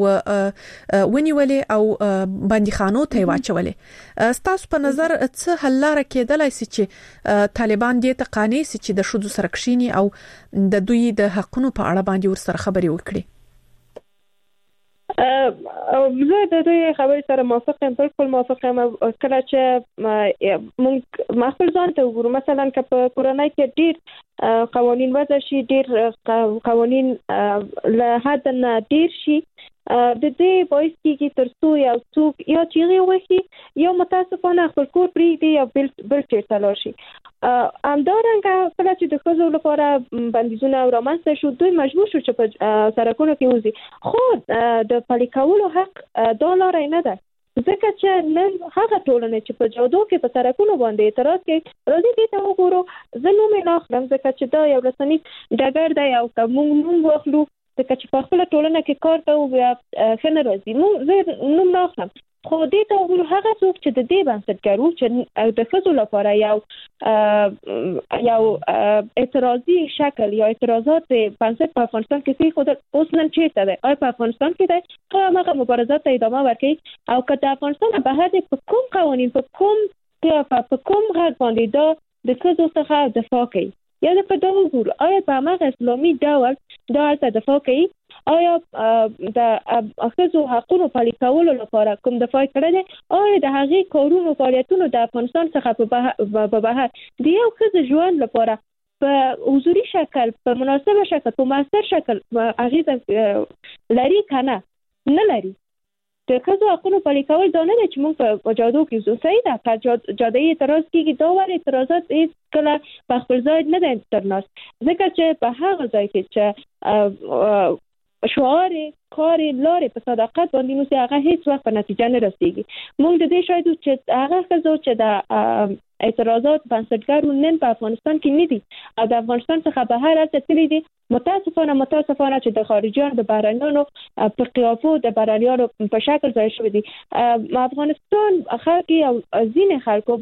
ونیولې او بندیخانو ته واچولې. ستاسو په نظر څه حل لاره کېدلای شي چې طالبان دې ته قانع شي چې د شذو سره کښیني او د دوی د حقونو په اړه باندې ورسره خبرې وکړي؟ زه د دې خبرې سره موافق یم، بالکل موافق یم. کله چې موږ خپل ځان ته وګورو مثلا که په کورنۍ کې ډېر قوانین وضع شي، ډېر قوانین له حد نه ډېر شي، د دې باعث کېږي تر څو یو څوک یا چیغې وهي یا متاسفانه خپل کور پرېږدي یا بل چېرته لاړ شي. همدارنګه کله چې د ښځو لپاره بندیزونه رامنځته شو دوی مجبور شو چې په سړکونو کې وځي، خو د پلي کولو حق دا لاره نه ده ځکه چې نن هغه ټولنه چې په جادو کې په سړکونو باندې اعتراض کوي راځي دې ته وګورو. زه نوم یې نه اخلم ځکه چې دا یو رسنیز ډګر دی او که موږ نوم واخلو ځکه چې په خپله ټولنه کې کار کوو بیا ښه نه راځي، زه نوم نه اخلم. خو دې ته وګورو هغه څوک چې د دې بنسټګر وو چې د ښځو لپاره یو اعتراضي شکل یا اعتراضات بنسټ په افغانستان کې کېښودل، اوس نن چېرته دی؟ آیا په افغانستان کې دی؟ خو هماغه مبارزات ته ادامه ورکوي او که د افغانستان بهر په کوم قوانین په کوم غږ باندې دا د ښځو څخه دفاع کوي یا د په دغه وګورو آیا په هماغه اسلامي ډول دا هلته دفاع کوي؟ آیا د ښځو حقونو پلي کولو لپاره کوم دفاع کړی دی؟ آیا د هغې کارونو فعالیتونو د افغانستان څخه په بهر د یو ښځې ژوند لپاره په حضوري شکل په مناسبه شکل په مؤثر شکل اغېزه لري که نه لري؟ د ښځو حقونو پلي کول دا نه دی چې موږ په جادو کې ځو، صحیح ده که جادویي اعتراض کېږي دا ولې اعتراضات هېڅکله په خپل ځای نه دی ترناست ځکه چې په هغه ځای کې چې شعار کار لارې په صداقت باندې نو هغه هیڅ وخت په نتیجه نه رسیږي. موږ د دې شاید چې هغه څه چې د اعتراضات بنسټګرو نن په افغانستان کې نه دي او د افغانستان څخه بهر هلته تللي دي، متاسفانه چې د خارجيانو د بهرنیانو په قیافو د بهرنیانو په شکل ځای شوی دي. افغانستان خلک او ځینې خلکو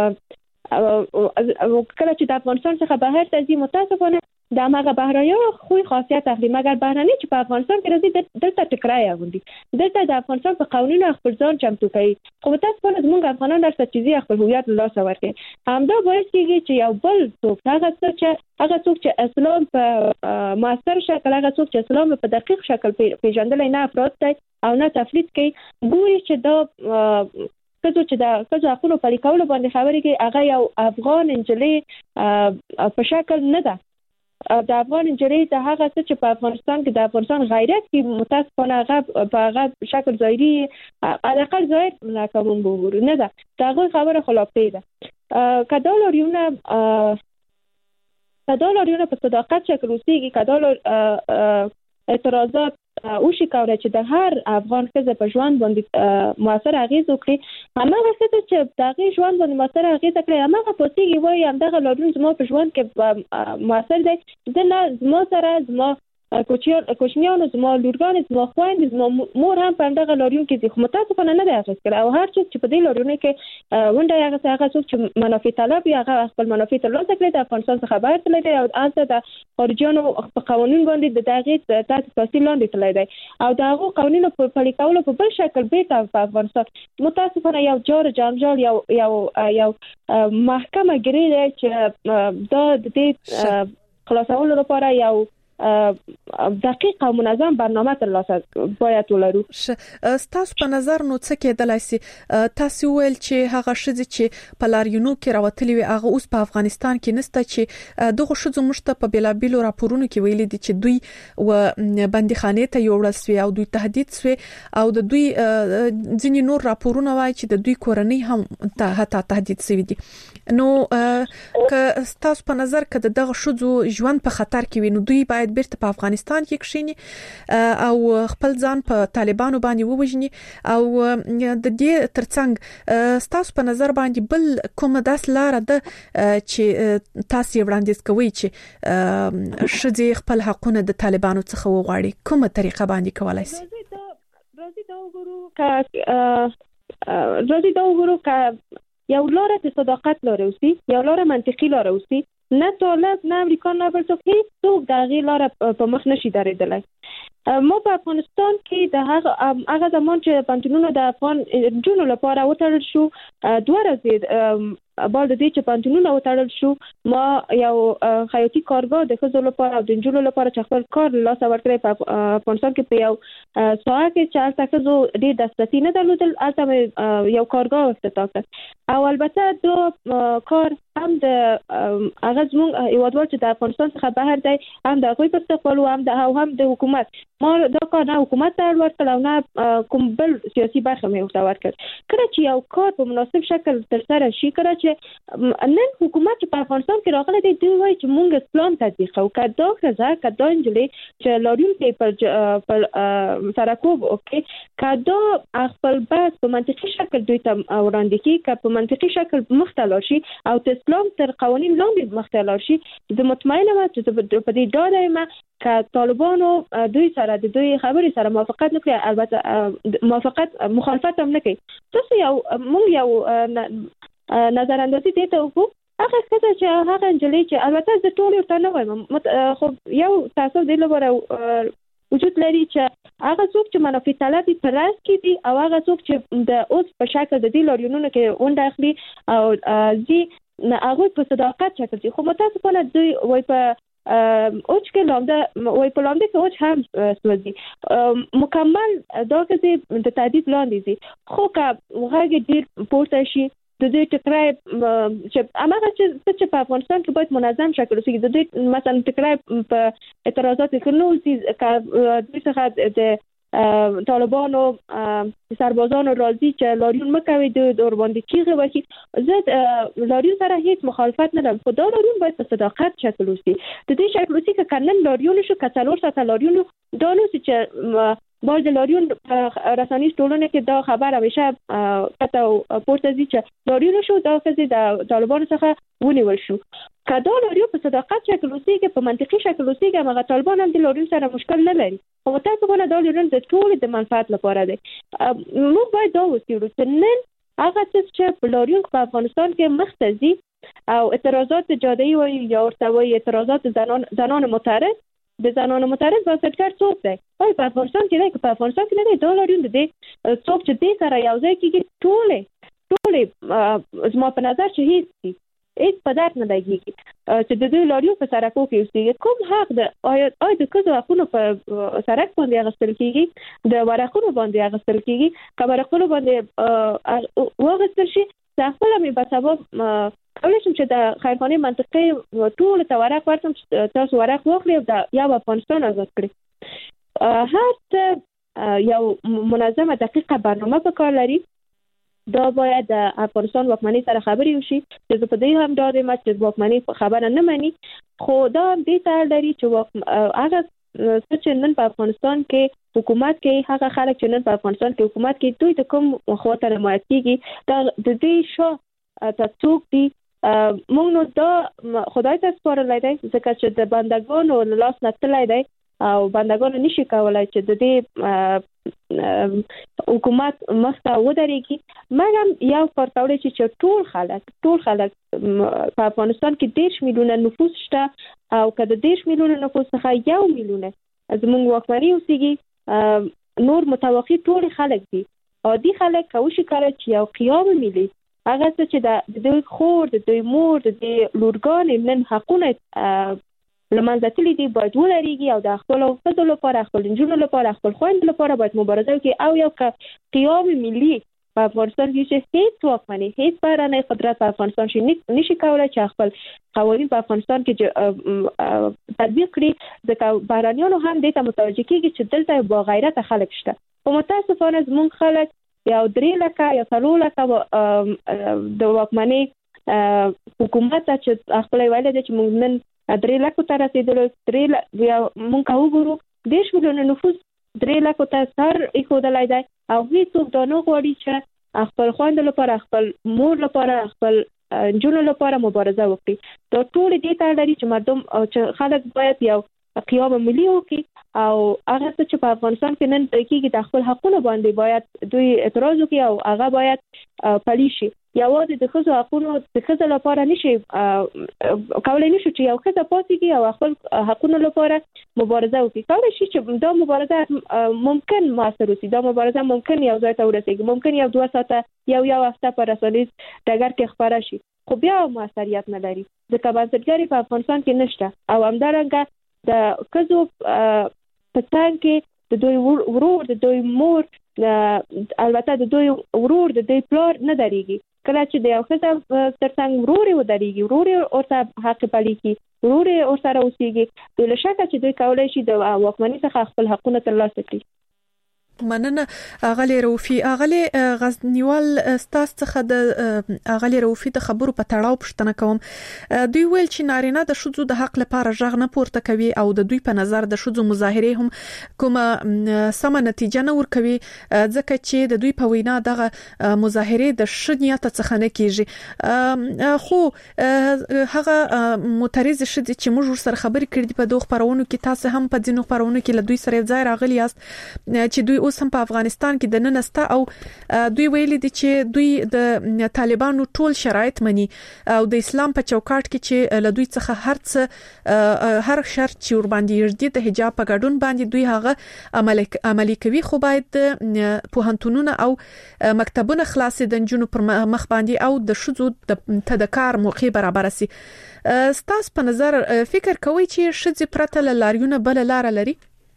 کله چې د افغانستان څخه بهر ته ځي متاسفانه د هغه بهرنیانو خوی خاصیت اخلي، مګر بهرنی چې په افغانستان کې راځي دلته ټکرای اغوندي، دلته د افغانستان په قانونو خپل ځان چمتو کوي. خو متاسفانه زموږ افغانان درته چې خپل هویت له لاسه ورکړي. همدا باعث کیږي چې یو بل څوک هغه څوک چې اسلام په مؤثر شکل، هغه څوک چې اسلام په دقیق شکل پیژندل نه افراد دی او نه تفرید کوي، ګوري چې دا کله چې د کله حقوقو پلي کولو باندې خبرې کوي هغه یو افغان انجلۍ په شکل نه ده. د افغان انجلۍ د هغه څه چې په افغانستان کې د افغانستان غیرت کې متاسفانه هغه په هغه شکل ظاهري علاقه ظاهر ناکامون وګورو نه ده، دا هغه خبره خلافي ده. کډالاریونه په صداقت شکل وسیږي، کډال اعتراضات او شي کولای چې د هر افغان ښځه په ژوند باندې موثر اغیز وکړي. هماغه څه چې د هغې ژوند باندې موثر اغیز وکړي هماغه پوسیږي وایي همدغه لارون زما په ژوند کې موثر دی. زه نه زما سره زما کوچنیانو زما لورګانې زما خویندې زما مور هم په همدغه لاریون کې دي، خو متاسفانه نه دی اغیز کړی. او هر څوک چې په دې لاریونو کې ونډه اخیسته هغه څوک چې منافع طلب وي هغه خپل منافع ترلاسه کړي، د افغانستان څخه بهر تللی دی او هلته د خارجیانو په قوانین باندې د هغې تحت تاثیر لاندې تللی دی او د هغو قوانینو په پلي کولو په بل شکل بیرته په افغانستان متاسفانه یو جار جنجال یو محکمه ګیري دی چې دا د دې خلاصولو لپاره یو دقیق او منظم برنامه ترلاسه باید ولرو. تاسو په نظر نو څه کېدلای شي؟ تاسو ویل چې هغه شذ چې په لاریونو کې راوتلی وي هغه اوس په افغانستان کې نسته، چې دغه شذ مشته په بلابلو راپورونو کې ویلي دي چې دوی و بندیخانه ته یوړل سوي او دوی تهدید سوي او د دوی ځینې نور راپورونه وایي چې د دوی کورنۍ هم ته تهدید سوي دي. نو که تاسو په نظر کې دغه شذ ژوند په خطر کې وي نو دوی باید بیرته په افغانستان کې کښینی او خپل ځان په طالبانو باندې ووجني او د دې ترڅنګ تاسو په نظر باندې بل کومه داس لار ده چې تاسو وړاندیز کوي چې شذ خپل حقونه د طالبانو څخه وغواړي، کومه طریقه باندې کولای شي؟ راځي دا وګورو که یو لار د صداقت لار اوسي، یو لار منطقي لار اوسي، نه طالب نه امریکا نه بل څوک هیڅ د هغې لاره په مخ نشي درېدلی. ما په افغانستان کې د هغه زمان چې پانتونونه د افغان نجونو لپاره وتړل شو، 2 ورځې بعد د دې چې پانتونونه وتړل شو ما یو خیاطي کارګاه د ښځو لپاره او د نجونو لپاره چې خپل کار له لاسه ورکړی په افغانستان کې په یو ساحه کې چې هلته ښځو ډېر دسترسي نه درلودل، هلته یو کارګاه افتتاح کړ او البته دا کار هم د هغه زموږ هیوادوال چې د افغانستان څخه بهر دی هم د هغوی په استقبال هم د حکومت ما دا کار نه حکومت ته ورکړل او نه کوم بل سیاسي برخه مې ورته ورکړل. کله چې یو کار په مناسب شکل ترسره شي، کله چې نن حکومت چې په افغانستان کې راغلی دی دوی وایي چې موږ اسلام تطبیق کوو، که دا ښځه که دا نجلۍ چې لاریون کوي پر سرکوب وکړي، که دا خپل بحث په منطقي شکل دوی ته وړاندې کړي، که په منطقي شکل مخته لاړ شي او د اسلام تر قوانین لاندې مخته لاړ شي، زه مطمئنه یم چې په دې ډاډه یم که طالبانو دوی سره د دوی خبرې سره موافقت نه کړي، البته مخالفت هم نه کوي. موږ یو نظر اندازي دې ته وکړو، هغه څه چې هغه نجلۍ چې البته زه ټول ورته نه وایم، خو یو تعصب دې لپاره وجود لري چې هغه څوک چې منافع طلبي په راس کې دي او هغه څوک چې د اوس په شکل د دې لاریونونو کې ونډه اخلي او ځي هغوی په صداقت شکل دي، خو متاسفانه دوی وایي په اوچ کې لامده وای په لامده کې اوچ هم سوځي مکمل دا کې د تهدید لاندې دي، خو که هغه ډیر پورته شي د دې ټکرای چې هغه چې په افغانستان کې باید منظم شکل وسي، د دې مثلا ټکرای په اعتراضات کې نو چې دوی څخه د طالبانو سربازانو راضي چې لاریون مکوي د دور باندې کیږي وکي زه لاریون سره هیڅ مخالفت نه لرم خو دا لاریون باید په صداقت شکل وشي د دې شکل وشي چې کنن لاریون شو کڅلور ساته لاریون دا نو چې باز لاریون رساني ټولنه کې دا خبر همیشه کته پورته دي چې لاریون شو دا چې د طالبانو څخه ونیول شو کدا لاریون په صداقت شکل وشي کې په منطقي شکل وشي کې هغه طالبان هم د لاریون سره مشکل نه لري او تاسو په دا لاریون د ټول د منفعت لپاره دی موږ باید دا وسیړو چې نن هغه چې په لاریون په افغانستان کې مختزي او اعتراضات جاده‌ای او یا ورته اعتراضات زنان معترض د زنانو معترض بنسټګر څوک دی؟ په افغانستان کې دی، په افغانستان کې نه دی. دا لاریون دی څوک چې دې سره یو ځای کېږي ټولې زما په نظر چې هیڅ په درد نه لګېږي چې د دوی لاریون په سرکو کې اوسېږي. کوم حق ده؟ آیا د ښځو حقونو په سرک باندې اخیستل کېږي، د ورقونو باندې اخیستل کېږي؟ که ورقونو باندې واخیستل شي زه خپله مې به سبا کولی شم چې د خیرخانې منطقې ټولو ته ورق ورکړم چې تاسو ورق واخلئ او د یو افغانستان آزاد کړئ. هر څه یو منظمه دقیقه برنامه په کار لري. دا باید د افغانستان واکمنۍ سره خبرې وشي چې زه په دې هم ډاډ یم چې واکمنۍ خبره نه مني، خو دا هم دې ته اړ لري چې هغه څه چې نن په افغانستان کې حکومت کې هغه خلک چې نن په افغانستان کې حکومت کې دوی ته کوم خواته حمایت کېږي دا د دې شاه ته څوک دي. موږ نو دا خدای ته سپارلی دی ځکه چې د بندګانو له لاس نه تللی دی او بندګانو نشي کولی چې د دې حکومت مخته ودرېږي. مګر یو کار کولی چې ټول خلک په افغانستان کې 10 میلیونه نفوس شته او که د 10 میلیونه نفوس څخه 1 میلیونه زموږ واکمنۍ اوسېږي نور متوقع ټول خلک دي. عادي خلک کوشش کوي چې یو قیام ملي هغه څه چې د دوی خور د دوی مور د دوی لورګانې نن حقونه له منځه تللي دي باید ولرېږي او د خپلو ښځو لپاره خپل نجونو لپاره خپل خویندو لپاره باید مبارزه وکړي او یو قیام ملي په افغانستان کې چې هیڅ واکمنۍ هیڅ بهرنی قدرت په افغانستان کې نشي کولی چې خپل قوانین په افغانستان کې تطبیق کړي ځکه بهرنیانو هم دې ته متوجه کېږي چې دلته با غیرته خلک شته. خو متاسفانه زموږ خلک یو 3 لکه یا 4 لکه د واکمنۍ حکومت چې خپل ویل دي چې موږ نن 3 لکه ته رسیدلو موږ وګورو 10 میلیونه نفوس 3 لکه ته سر ایښودلی دی او هیڅوک دا نه غواړي چې خپل خویندو لپاره خپل مور لپاره خپل نجونو لپاره مبارزه وکړي. دا ټول دې ته لري چې مردم چې خلک باید یو قیام ملي وکړي او هغه څه چې په افغانستان کې نن کېږي د خپل حقونو باندې باید دوی اعتراض وکړي او هغه باید پلي شي. یوازې د ښځو حقونو د ښځو لپاره نشي کولی نشو چې یو ښځه پاتې کړي او خپل حقونو لپاره مبارزه وکړي. کولی شي چې دا مبارزه ممکن موثر وسي، دا مبارزه ممکن یو ځای ته ورسېږي، ممکن یو 2 ساعته یو هفته په رسنیز ډګر کې خپاره شي، خو بیا موثریت نه لري ځکه بنسټګري په افغانستان کې نشته. او همدارنګه د ښځو په څنګ کې د دوی ورور د دوی مور البته د دوی ورور د دوی پلار نه درېږي. کله چې د یو ښځه تر څنګ ورور یې ودرېږي، ورور یې ورته حق پلي کړي، ورور یې ورسره اوسېږي، نو له شکه چې دوی کولی شي د واکمنۍ څخه خپل حقونه ترلاسه کړي. مننه اغلی روفي. اغلی غزنیوال ستاسو څخه د اغلی روفي د خبرو په تړاو پوښتنه کوم. دوی ویل چې نارینه د شذو د حق لپاره ژغ نه پورته کوي او د دوی په نظر د شذو مظاهره هم کومه سم نتیجه نه ورکوي ځکه چې د دوی په وینا دغه مظاهره د شنیت څخه نه کیږي. خو هغه معترض شدي چې موږ سره خبرې کړې په دوه خبرونو کې تاسو هم په ځینو خبرونو کې له دوی سره ځای راغلی یاست چې دوی اوس هم په افغانستان کې د ننسته او دوی ویلي دي چې دوی د طالبانو ټول شرایط مني او د اسلام په چوکاټ کې چې له دوی څخه هر شرط چې ور باندې یږدي د حجاب په ګډون باندې دوی هغه عملی کوي. خو باید پوهنتونونه او مکتبونه خلاص د جنونو پر مخ باندې او د شذو د کار موقع برابر سي. ستاسو په نظر فکر کوئ چې شذې پرته له لاریونه بل لار لري؟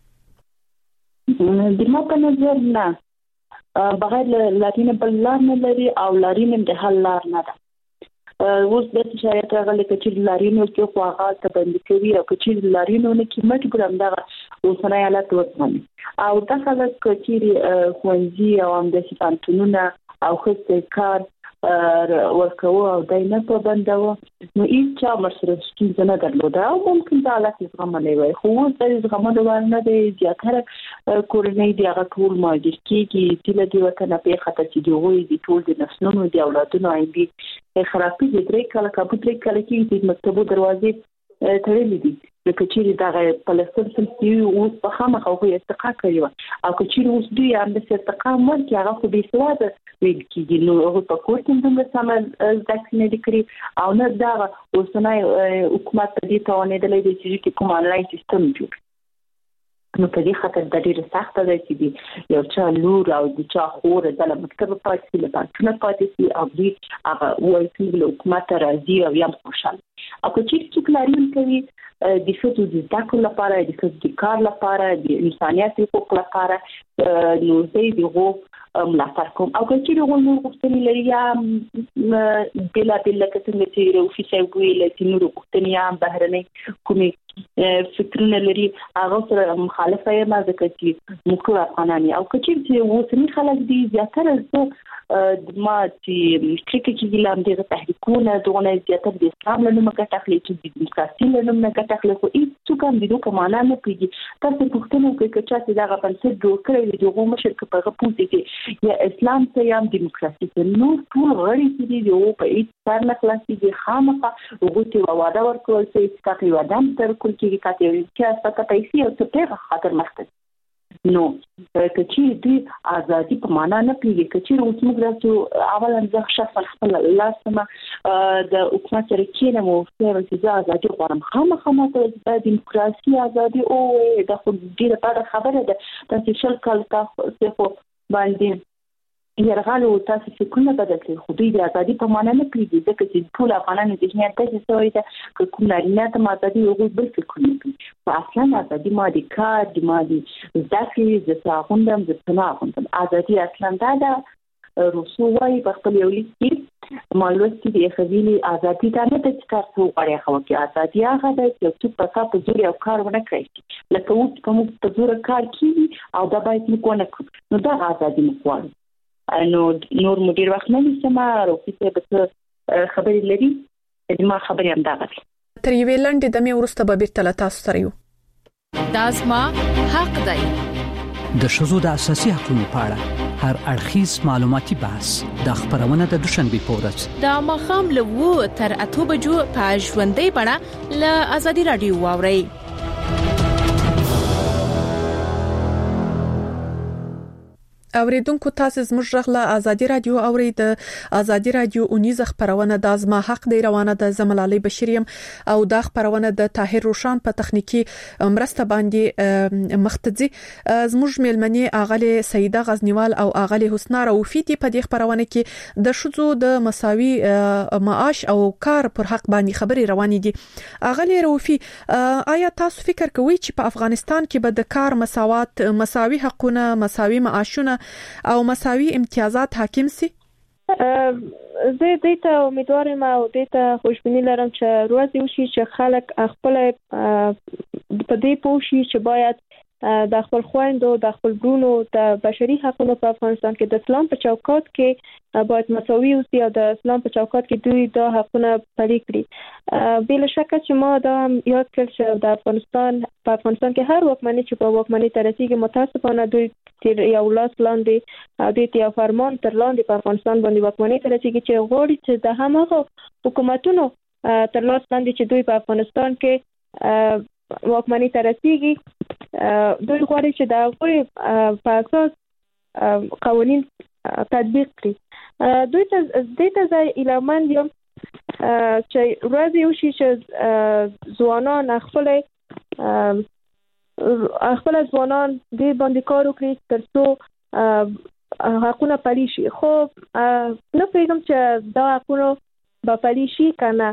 د ما په نظر نه، بغیر لاریونه بل لار نه لري او لاریونه د حل لار نه ده. اوس د شایعات راغلي چې لاریونه کې خو هغه ته بند کوي او چې لاریونه کې مټ ګرام دغه اوسنۍ حالت وڅمني او دا خلک چې خوندي او هم د سپانتونونه او خسته کار ورکوه او دینه په بندوه نو هیڅ مرسته ستونزه نه درلوده او ممکن دا حالت زغملې وای خو د زغملو ورنه د زیاتره کورنۍ دی هغه ټول ماجر کېږي چې د وطن په خاطر چې دوی د ټول د نسلونو دی اولادونو اېندي خرابې د درې کاله کې د مکتبو دروازې تړلې دي لکه چې دا فلسطین سلسله او په خامخ او استقا کوي او چې اوس دوی هم د استقا مرګ هغه خو به سواد ویل کېږي نو هغه په کور کې هم سم ځکه نه کړی او نه دا اوسنۍ حکومت په دې توانې د لید چې کوم انلاین سیستم جوړ نو په دې خاطر د ډېر سخت دی چې یو چا لور او د چا خور د مکتب پاتې لپاره نه پاتې سي او دې هغه وایي چې حکومت راځي او یم خوشاله او چې څوک لاري کوي د ښځو د زده کړو لپاره د ښځو د کار لپاره د انسانيت حقوق لپاره نو زه دغه ملاتړ کوم او چې دغه نور غوښتنې لري یا بلا لکه څنګه چې اوفیسیل ویل چې نور غوښتنې بهرنۍ کومې فکرونه لري هغه سره مخالفه یم ځکه چې موږ افغانان او چې وسنی خلک دي زیاتره ما چې چې ګلام دغه تحریکونه دغه زیاتره د اسلام له نومه ګټخلي چې د دیموکراسي له نومه ګټخلي خو هیڅ څوک هم دغه معنا نه پیږي تاسو پوښتنه کوي چې دغه بنسټ جوړ کړی دی دغه مشر په هغه پوښتنه کې یا اسلام ته یا دیموکراسي ته نو ټول غړي چې دی او په هیڅ کار نه خلاصي دي خامخا وګورئ واده ورکول چې تاسو یو ادم تر کول کې کاته چې تاسو پیسې او څه په خاطر مخته نو چې دوی ازادي په معنا نه پیږي چې اوس موږ راځو اولا ځکه شخص خپل لاسمه د حکومت سره کې مو چې ازادي غواړم خامخا د دیموکراسي ازادي او د خو ډیره په خبره ده چې شل کال تاسو باندې یرغل او تاسو څنګه بدل کړئ خو دوی د ازادي په معنا نه پیږي ځکه چې ټول افغانانو د ذهنیت ته څه ده کوم لري ته ازادي یو بل څه کوي په اصلا ازادي مادي کار د مادي ځکه د څاغوندم د څناغوندم ازادي اصلا دا روسو وايي په خپل یو لیک کې مالوستي د خزيلي ازادي د نه د تاسو غواړي خو کې ازادي هغه د چې په تاسو زور یو کار ونه کړئ لکه اوس کوم په زور کار کوي او دا باید موږ نه کوو نو دا ازادي موږ نو نور مدیر وخت نه سم راوځي په خبرې لري ما خبرې هم دا غوښتل تر یوې لنډې دمې وروسته به بیرته تاسو سره یو دازما حق دی د شذو د اساسي حقوقو په اړه هر اړخیز معلوماتي بحث د خبرونه د دوشنبه پورز د مخام له تر 8 بجو په ژوندۍ بڼه له ازادي رادیو واوري اوریدونکو تاسو زموږ غږ له ازادي رادیو اوري د ازادي رادیو اونیزه خبرونه د ازما حق دی روانه د زملالي بشریم او د خبرونه د طاهر روشان په تخنیکی مرسته باندې مختزي زموږ ملمني اغلی سیده غزنیوال او اغلی حسنا روفي دي په دې خبرونه کې د شذو د مساوي معاش او کار پر حق باندې خبري روانې دي اغلی روفي آیا تاسو فکر کوئ چې په افغانستان کې به د کار مساوات مساوي حقونه مساوي معاشونه او مساوي امتیازات حاکم سي زه دې ته امیدوار یم او دې ته خوشبیني لرم چې روزي وشي چې خلک خپل په دې پوښي چې باید د خپل خويندو د خپل برونو د بشري حقوقو په افغانستان کې د اسلام په چوکاټ کې باید مساوي اوسي او د اسلام په چوکاټ کې دوی د حقوقو پلي کړي بل شک چې ما دا یاد کړ چې د افغانستان کې هر وکمنۍ چې په وکمنۍ ترسيږي متاسفانه دوی تیر یو لاس لاندې او د یو فرمان تر لاندې په افغانستان باندې وکمنۍ ترسيږي چې غوړي چې د همغه حکومتونو تر لاس لاندې چې دوی په افغانستان کې وکمنۍ ترسيږي دوی غواړي چې دا غوړي په اساس قوانين تطبیق کړي دوی ته د ته اعلان یم چې راځي یو شي چې ځوانان خپل ځوانان د باندې کار وکړي ترڅو حقونه پلي شي خو نه پیغام چې دا حقونه به پلي شي کنه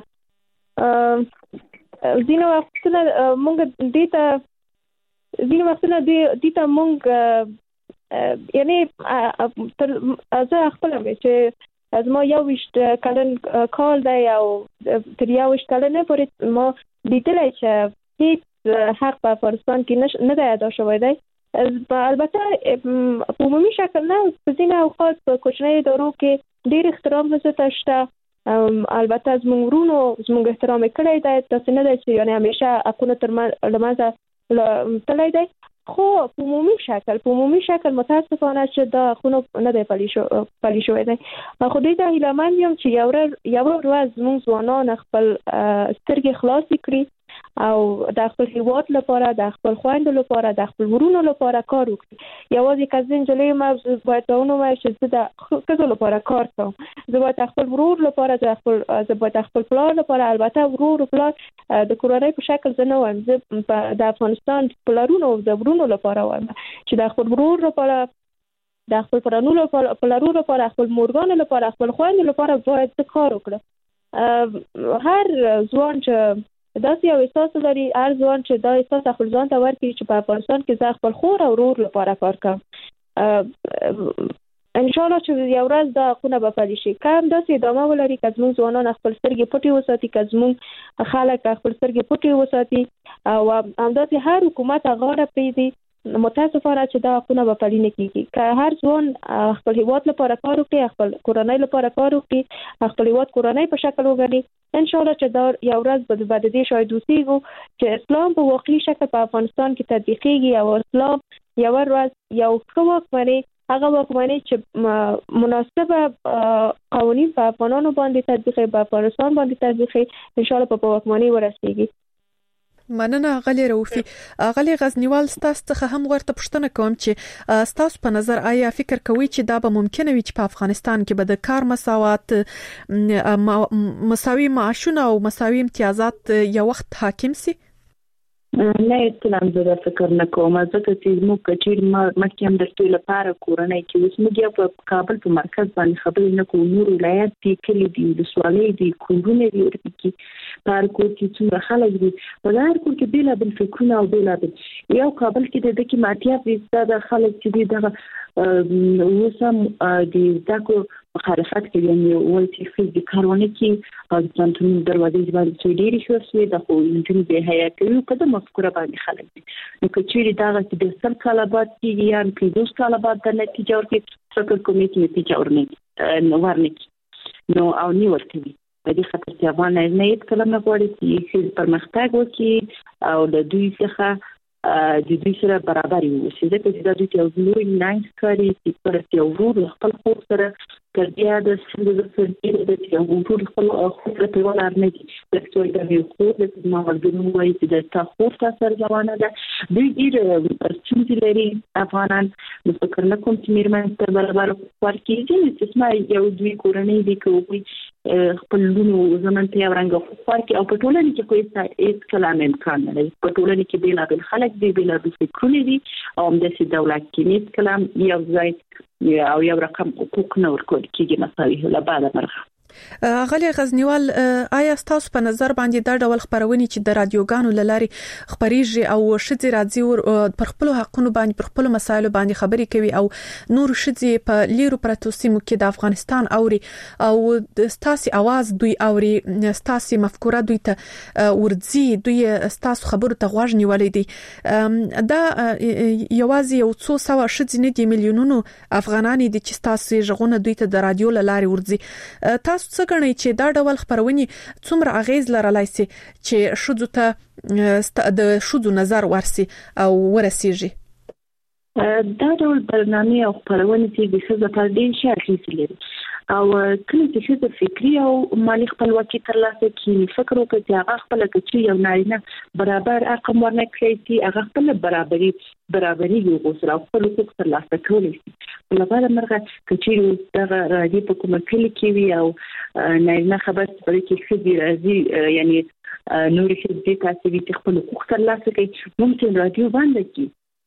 ځینې وختونه مونږ ځینې وختونه د مونږ یعنی زه خپل مې چې از ما یو وشت کلن کال دی او تر یو وشت کلنه پورې ما دیدلای چې هیڅ حق په افغانستان کې نه دی ادا شوی دی. البته په عمومي شکل نه، په ځینې اوقات په کوچنیو ادارو کې ډېر احترام نشته شته. البته زموږ احترام کړی دی، تاسو نه دی چې یعنی همیشه حقونه تر لمنځه تللی دی، خو په عمومي شکل متاسفانه چې دا حقونه نه دی پلي شوی دی. خو دې ته هیلهمند یم چې یو ورځ زموږ ځوانان خپل سترګې خلاصې کړي او د خپل هیواد لپاره، د خپل خویندو لپاره، د خپل ورونو لپاره کار وکړي. یوازې کزین جلې ما باید ونه وایم چې زه د ښځو لپاره کار کوم، زه باید خپل ورور لپاره، زه باید خپل پلار لپاره، البته ورور او پلار د کورنۍ په شکل زه نه وایم، زه د افغانستان پلارونو او د ورونو لپاره وایم چې د خپل ورور لپاره، د خپل پلارونو لپاره، خپل مورګانو لپاره، خپل خویندو لپاره باید کار وکړه. هر ځوان چې داسې یو احساس لري، هر ځوان چې دا احساس خپل ځان ته ورکړي چې په افغانستان کې زه خپل خور او ورور لپاره کار کوم، ان شاء الله چې یو ورځ دا حقونه به پلي شي. که همداسې ادامه ولري، که زموږ ځوانان خپل سترګې پټې وساتي، که زموږ خلک خپل سترګې پټې وساتي او همداسې هر حکومت غاړه پرېږدي، متاسفانه چې دا حقونه به پلي نه کېږي. که هر ځوان خپل هیواد لپاره کار وکړي، خپل کورنۍ لپاره کار وکړي، خپل هیواد کورنۍ په شکل وګڼي، ان شاء الله چې دا یو ورځ به د دې شاید اوسېږو چې اسلام په واقعي شکل په افغانستان کې تطبیقېږي او اسلام یو ورځ یو ښه واکمني، هغه واکمني چې مناسبه قوانین په افغانانو باندې تطبیقي، په افغانستان باندې تطبیقي، ان شاء الله په واکمني ورسېږي. مننه غلی روفي. غلی غزنیوال، تاسو څخه هم ورته پوښتنه کوم چې تاسو په نظر آیا فکر کوئ چې دا به ممکن وي چې په افغانستان کې به د کار مساوات، مساوي معاشونه او مساوي امتیازات یو وخت حاکم سي؟ نه اطلاع زه فکر نه کوم، ځکه چې موږ کچیر مکه هم د ټول لپاره کورنۍ کې اوس موږ په کابل په مرکز باندې خبرې نه کوو، نور ولایت کې کلی دي، د سوالې دي، کورونه دي، ورته په کور کې څومره خلک دي، په هر کور کې بیلابل فکرونه او بیلابل. یو کابل کې د دې کې ماتیا د خلک چې دي دغه وسم د زکو مخالفت کوي، یعنی وایي چې د کارونه کې د پانتون دروازې باندې چې ډېری شوې د خو انجن به حیا کوي په د مفکوره باندې خلک دي. نو کچېری دا چې د سل کاله بعد کې یا 15 کاله بعد د نتیجه ورکړي فکر کوم چې نتیجه ورنکي نو او نیول کوي. په دې خاطر چې افغانان نه یې کلمه غواړي چې پرمختګ وکړي او د دوی څخه د دوی سره برابر اوسي، ځکه چې د دوی یو لوی ناین کاری چې پر یو ورور خپل خور سره تربیه د سند د سرتیرو د یو ورور خپل خور ته ولر نه دي، د څوی د یو خور د ماورګنو وایي چې د تا خور تاسو ځوانه ده، دوی ډېر څنګه لري افغانان. نو فکر نه کوم چې میرمن ته برابر ورکیږي، چې ما یو دوی کورنۍ دي کوي خپل لونو زمون ته یو رنګ خو او په ټولنه کې کوئی هیڅ کلام امکان نه لري. په ټولنه کې بیلابل خلک دي، بیلابل فکرونه دي او همداسې دولت کې هیڅ کلام یو ځای او یو رقم حقوق نه ورکول کېږي مساوي له بعده مرغه. غلی غزنیوال، آیا تاسو په نظر باندې دا ډول خبرونه چې د رادیوګانو لاري خبريږي او شذ راځي پر خپل حقونو باندې، پر خپل مسایلو باندې خبري کوي او نور شذ په لیرو پرتو سیمو کې د افغانستان اوري او د ستاسي आवाज دوی اوري، ستاسي مفکوره دوی ته ورځي، دوی ستاسو خبرو ته غوږ نیولې دي، دا یوازې یو څو سو شذ نه دي، میلیونونو افغانان دي چې ستاسو ژغونه دوی ته د رادیو لاري ورځي. څه غنئ چې دا ډول خبرونه څومره اغیز لرلای شي چې شذو ته د شذو نظر ورسي او ورسیږي؟ دا ډول برنامه او خبرونه چې د شذو په ډیر شي اغیز لري او کله چې شذو فکری او مالی خپلواکي ترلاسه کړي، فکر وکړي چې هغه خپل کچې یو نارینه برابر رقم ورنکړي چې هغه خپل برابرۍ یو غوښتل او خپل حقوق ترلاسه کولی شي. لپاره مرغه کچې دغه راځي په کومه کلی کې وي او نارینه خبر په کې خدي راځي، یعنی نور شي د تاسو چې خپل حقوق ترلاسه کوي، ممکن رادیو باندې کې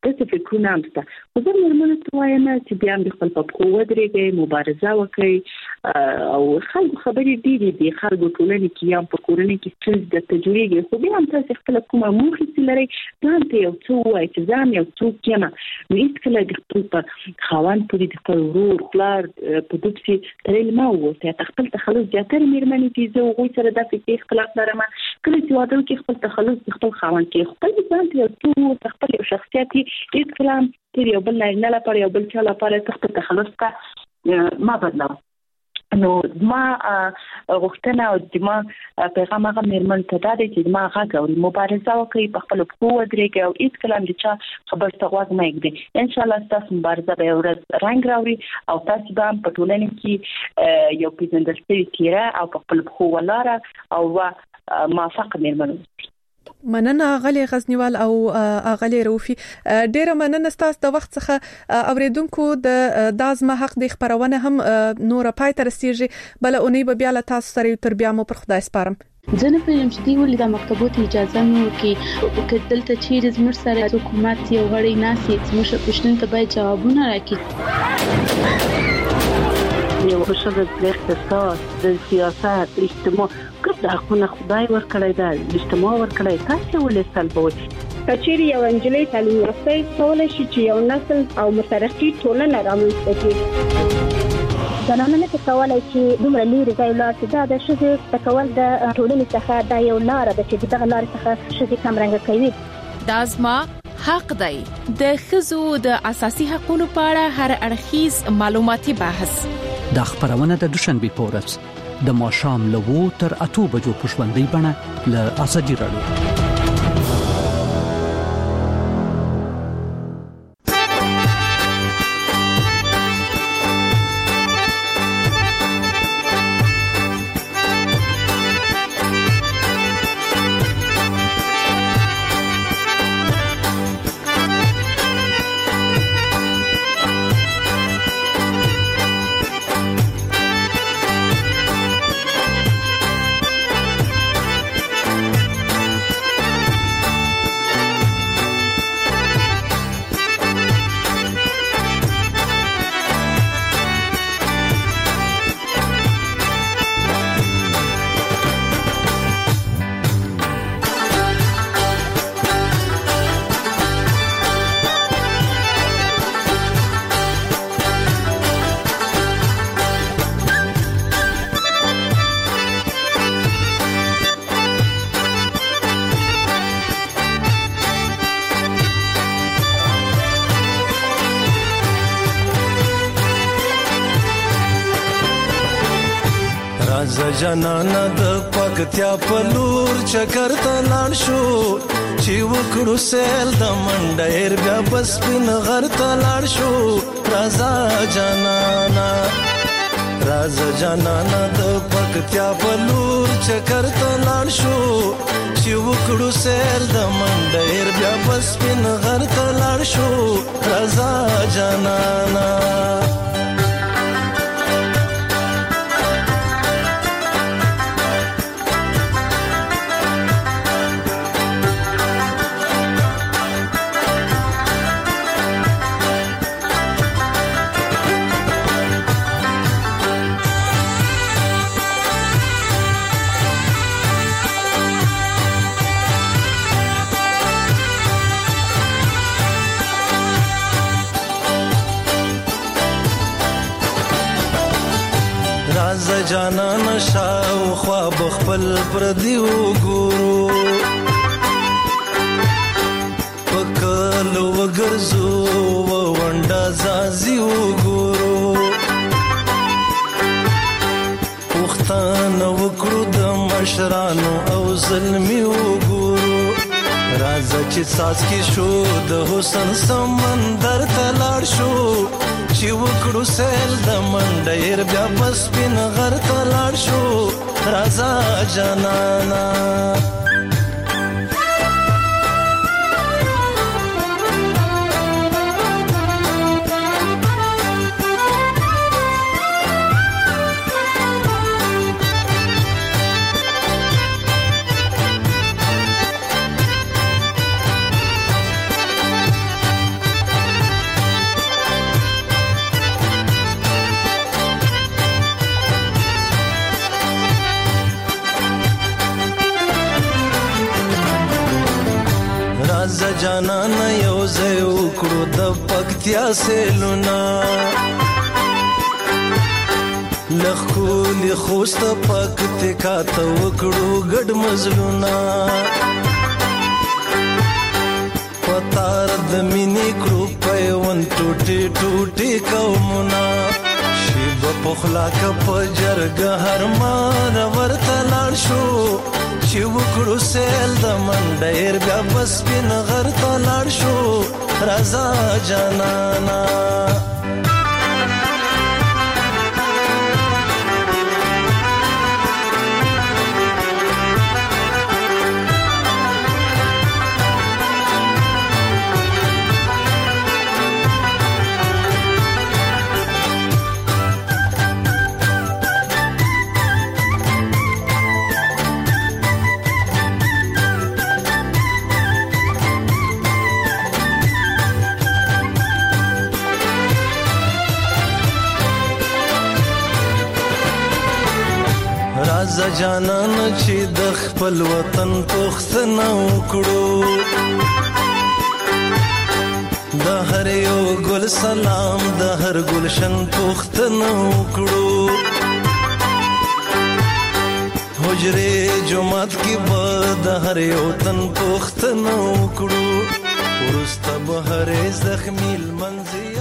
څه فکرونه امسته خو زه مرمنه وایم چې بیا هم خپل په خو ودرېږي مبارزه وکړي او خلکو خبرې ډېرې دي خلکو ټولنې کې یا په کورنۍ کې څه د تجربې خو بیا هم تاسو خپل کومه موخه لري ځان ته یو څه وایي چې ځان یو څوک یم نو هیڅ کله د خپل په خاوند پورې د خپل ورور خلار په دوی ترې ما وته خپل تخلص زیاتره مېرمنې دي زه غوښتل سره د فکر اختلاف لرم کله چې واده کې خپل تخلص خپل خاوند کې خپل ځان ته یو خپل شخصیت هیڅ کلام تیر یو بل نه لپاره یو بل چا لپاره خپل تخلص کا ما بدلو نو ما غوښتنه او د ما پیغام هغه مېرمن ته دا دی چې ما هغه او مبارزه وکړي په خپل خو ودرېږي او هیڅ کلام د چا خبر ته غوږ نه ږدي ان شاء الله تاسو مبارزه به ورځ رنګ راوړي او تاسو به په ټولنه کې یو پیژندل شوی تیره او په خپل خو ولاره او موافق مېرمن مننه غلي غزنیوال او غلي روفي ډیره مننه تاسو د وخت څخه اوریدونکو د دازمه حق د خبرونه هم نور پای تر رسیږي بل اونۍ به بیا له تاسو سره تر بیا مو پر خدای سپارم زه نه پېژنم چې دی ولې د مکتبونو اجازه مو کې دلته چیرې زموږ سره حکومت یو غړی ناسي زموږ پښتون ته باید جوابونه راکړي یو شوه د اقتصاد د سیاست اجتماع کله حقونه خدای ورکړی دا اجتماع ورکړی تاسو ولې سلبوي کچېری یو انجلۍ تعلیم یافته کولای شي چې یو نسل او مترقي ټولنه رامنځته کړي زنانه نه کولای چې دومره لري ځای لا چې د شذ تکول د ټولنې څخه د یو لار د چې دغه لار څخه شذ کم رنګ کوي دازما حق دی د خزو د اساسي حقوقو په اړه هر اړخیز معلوماتي بحث د خبرونه د دوشنبه پورز د ماشام لوو تر 8 بجو پښوندې بڼه ل ازادي رادیو جنانا د پکتیا په لور چکر ته لاړ شو چې وکړو سیل د منډیر بیا بس پن غر ته لاړ شو راز جنانا د پکتیا په لور چکر ته لاړ شو چې وکړو سیل د منډیر بیا بس پن غر ته لاړ شو راز جنانا جانا نشاو خواب خپل پر دیو ګورو پکلو وګرځو ونډا زازیو ګورو وختانه وکړو د مشرانو او ظلمي وګورو راځه چې ساس کې شو د حسن سمندر ته لاړ شو چې وکړو سیل د منډیر بیا بس پن غر ته لاړ شو رازا جانانا جانان یو ځای وکړو د پکتیا سیلونه لخولی خوست پکتیا ته وکړو ګډ مزلونه پتار د مینې کړو پیوند ټوټي ټوټي قومونه شیب پخلا کپ جرګه هر مان ورته لاړ شو چې وکړو سیل د منډیر بیا بس بین غر ته لاړ شو رضا جانانا رازه جانان چې د خپل وطن پوښتنه وکړو د هر یو ګل سلام د هر ګلشن پوښتنه وکړو حجرې جمعات کې به د هر یو تن پوښتنه وکړو وروسته به هر زخمي لمنځي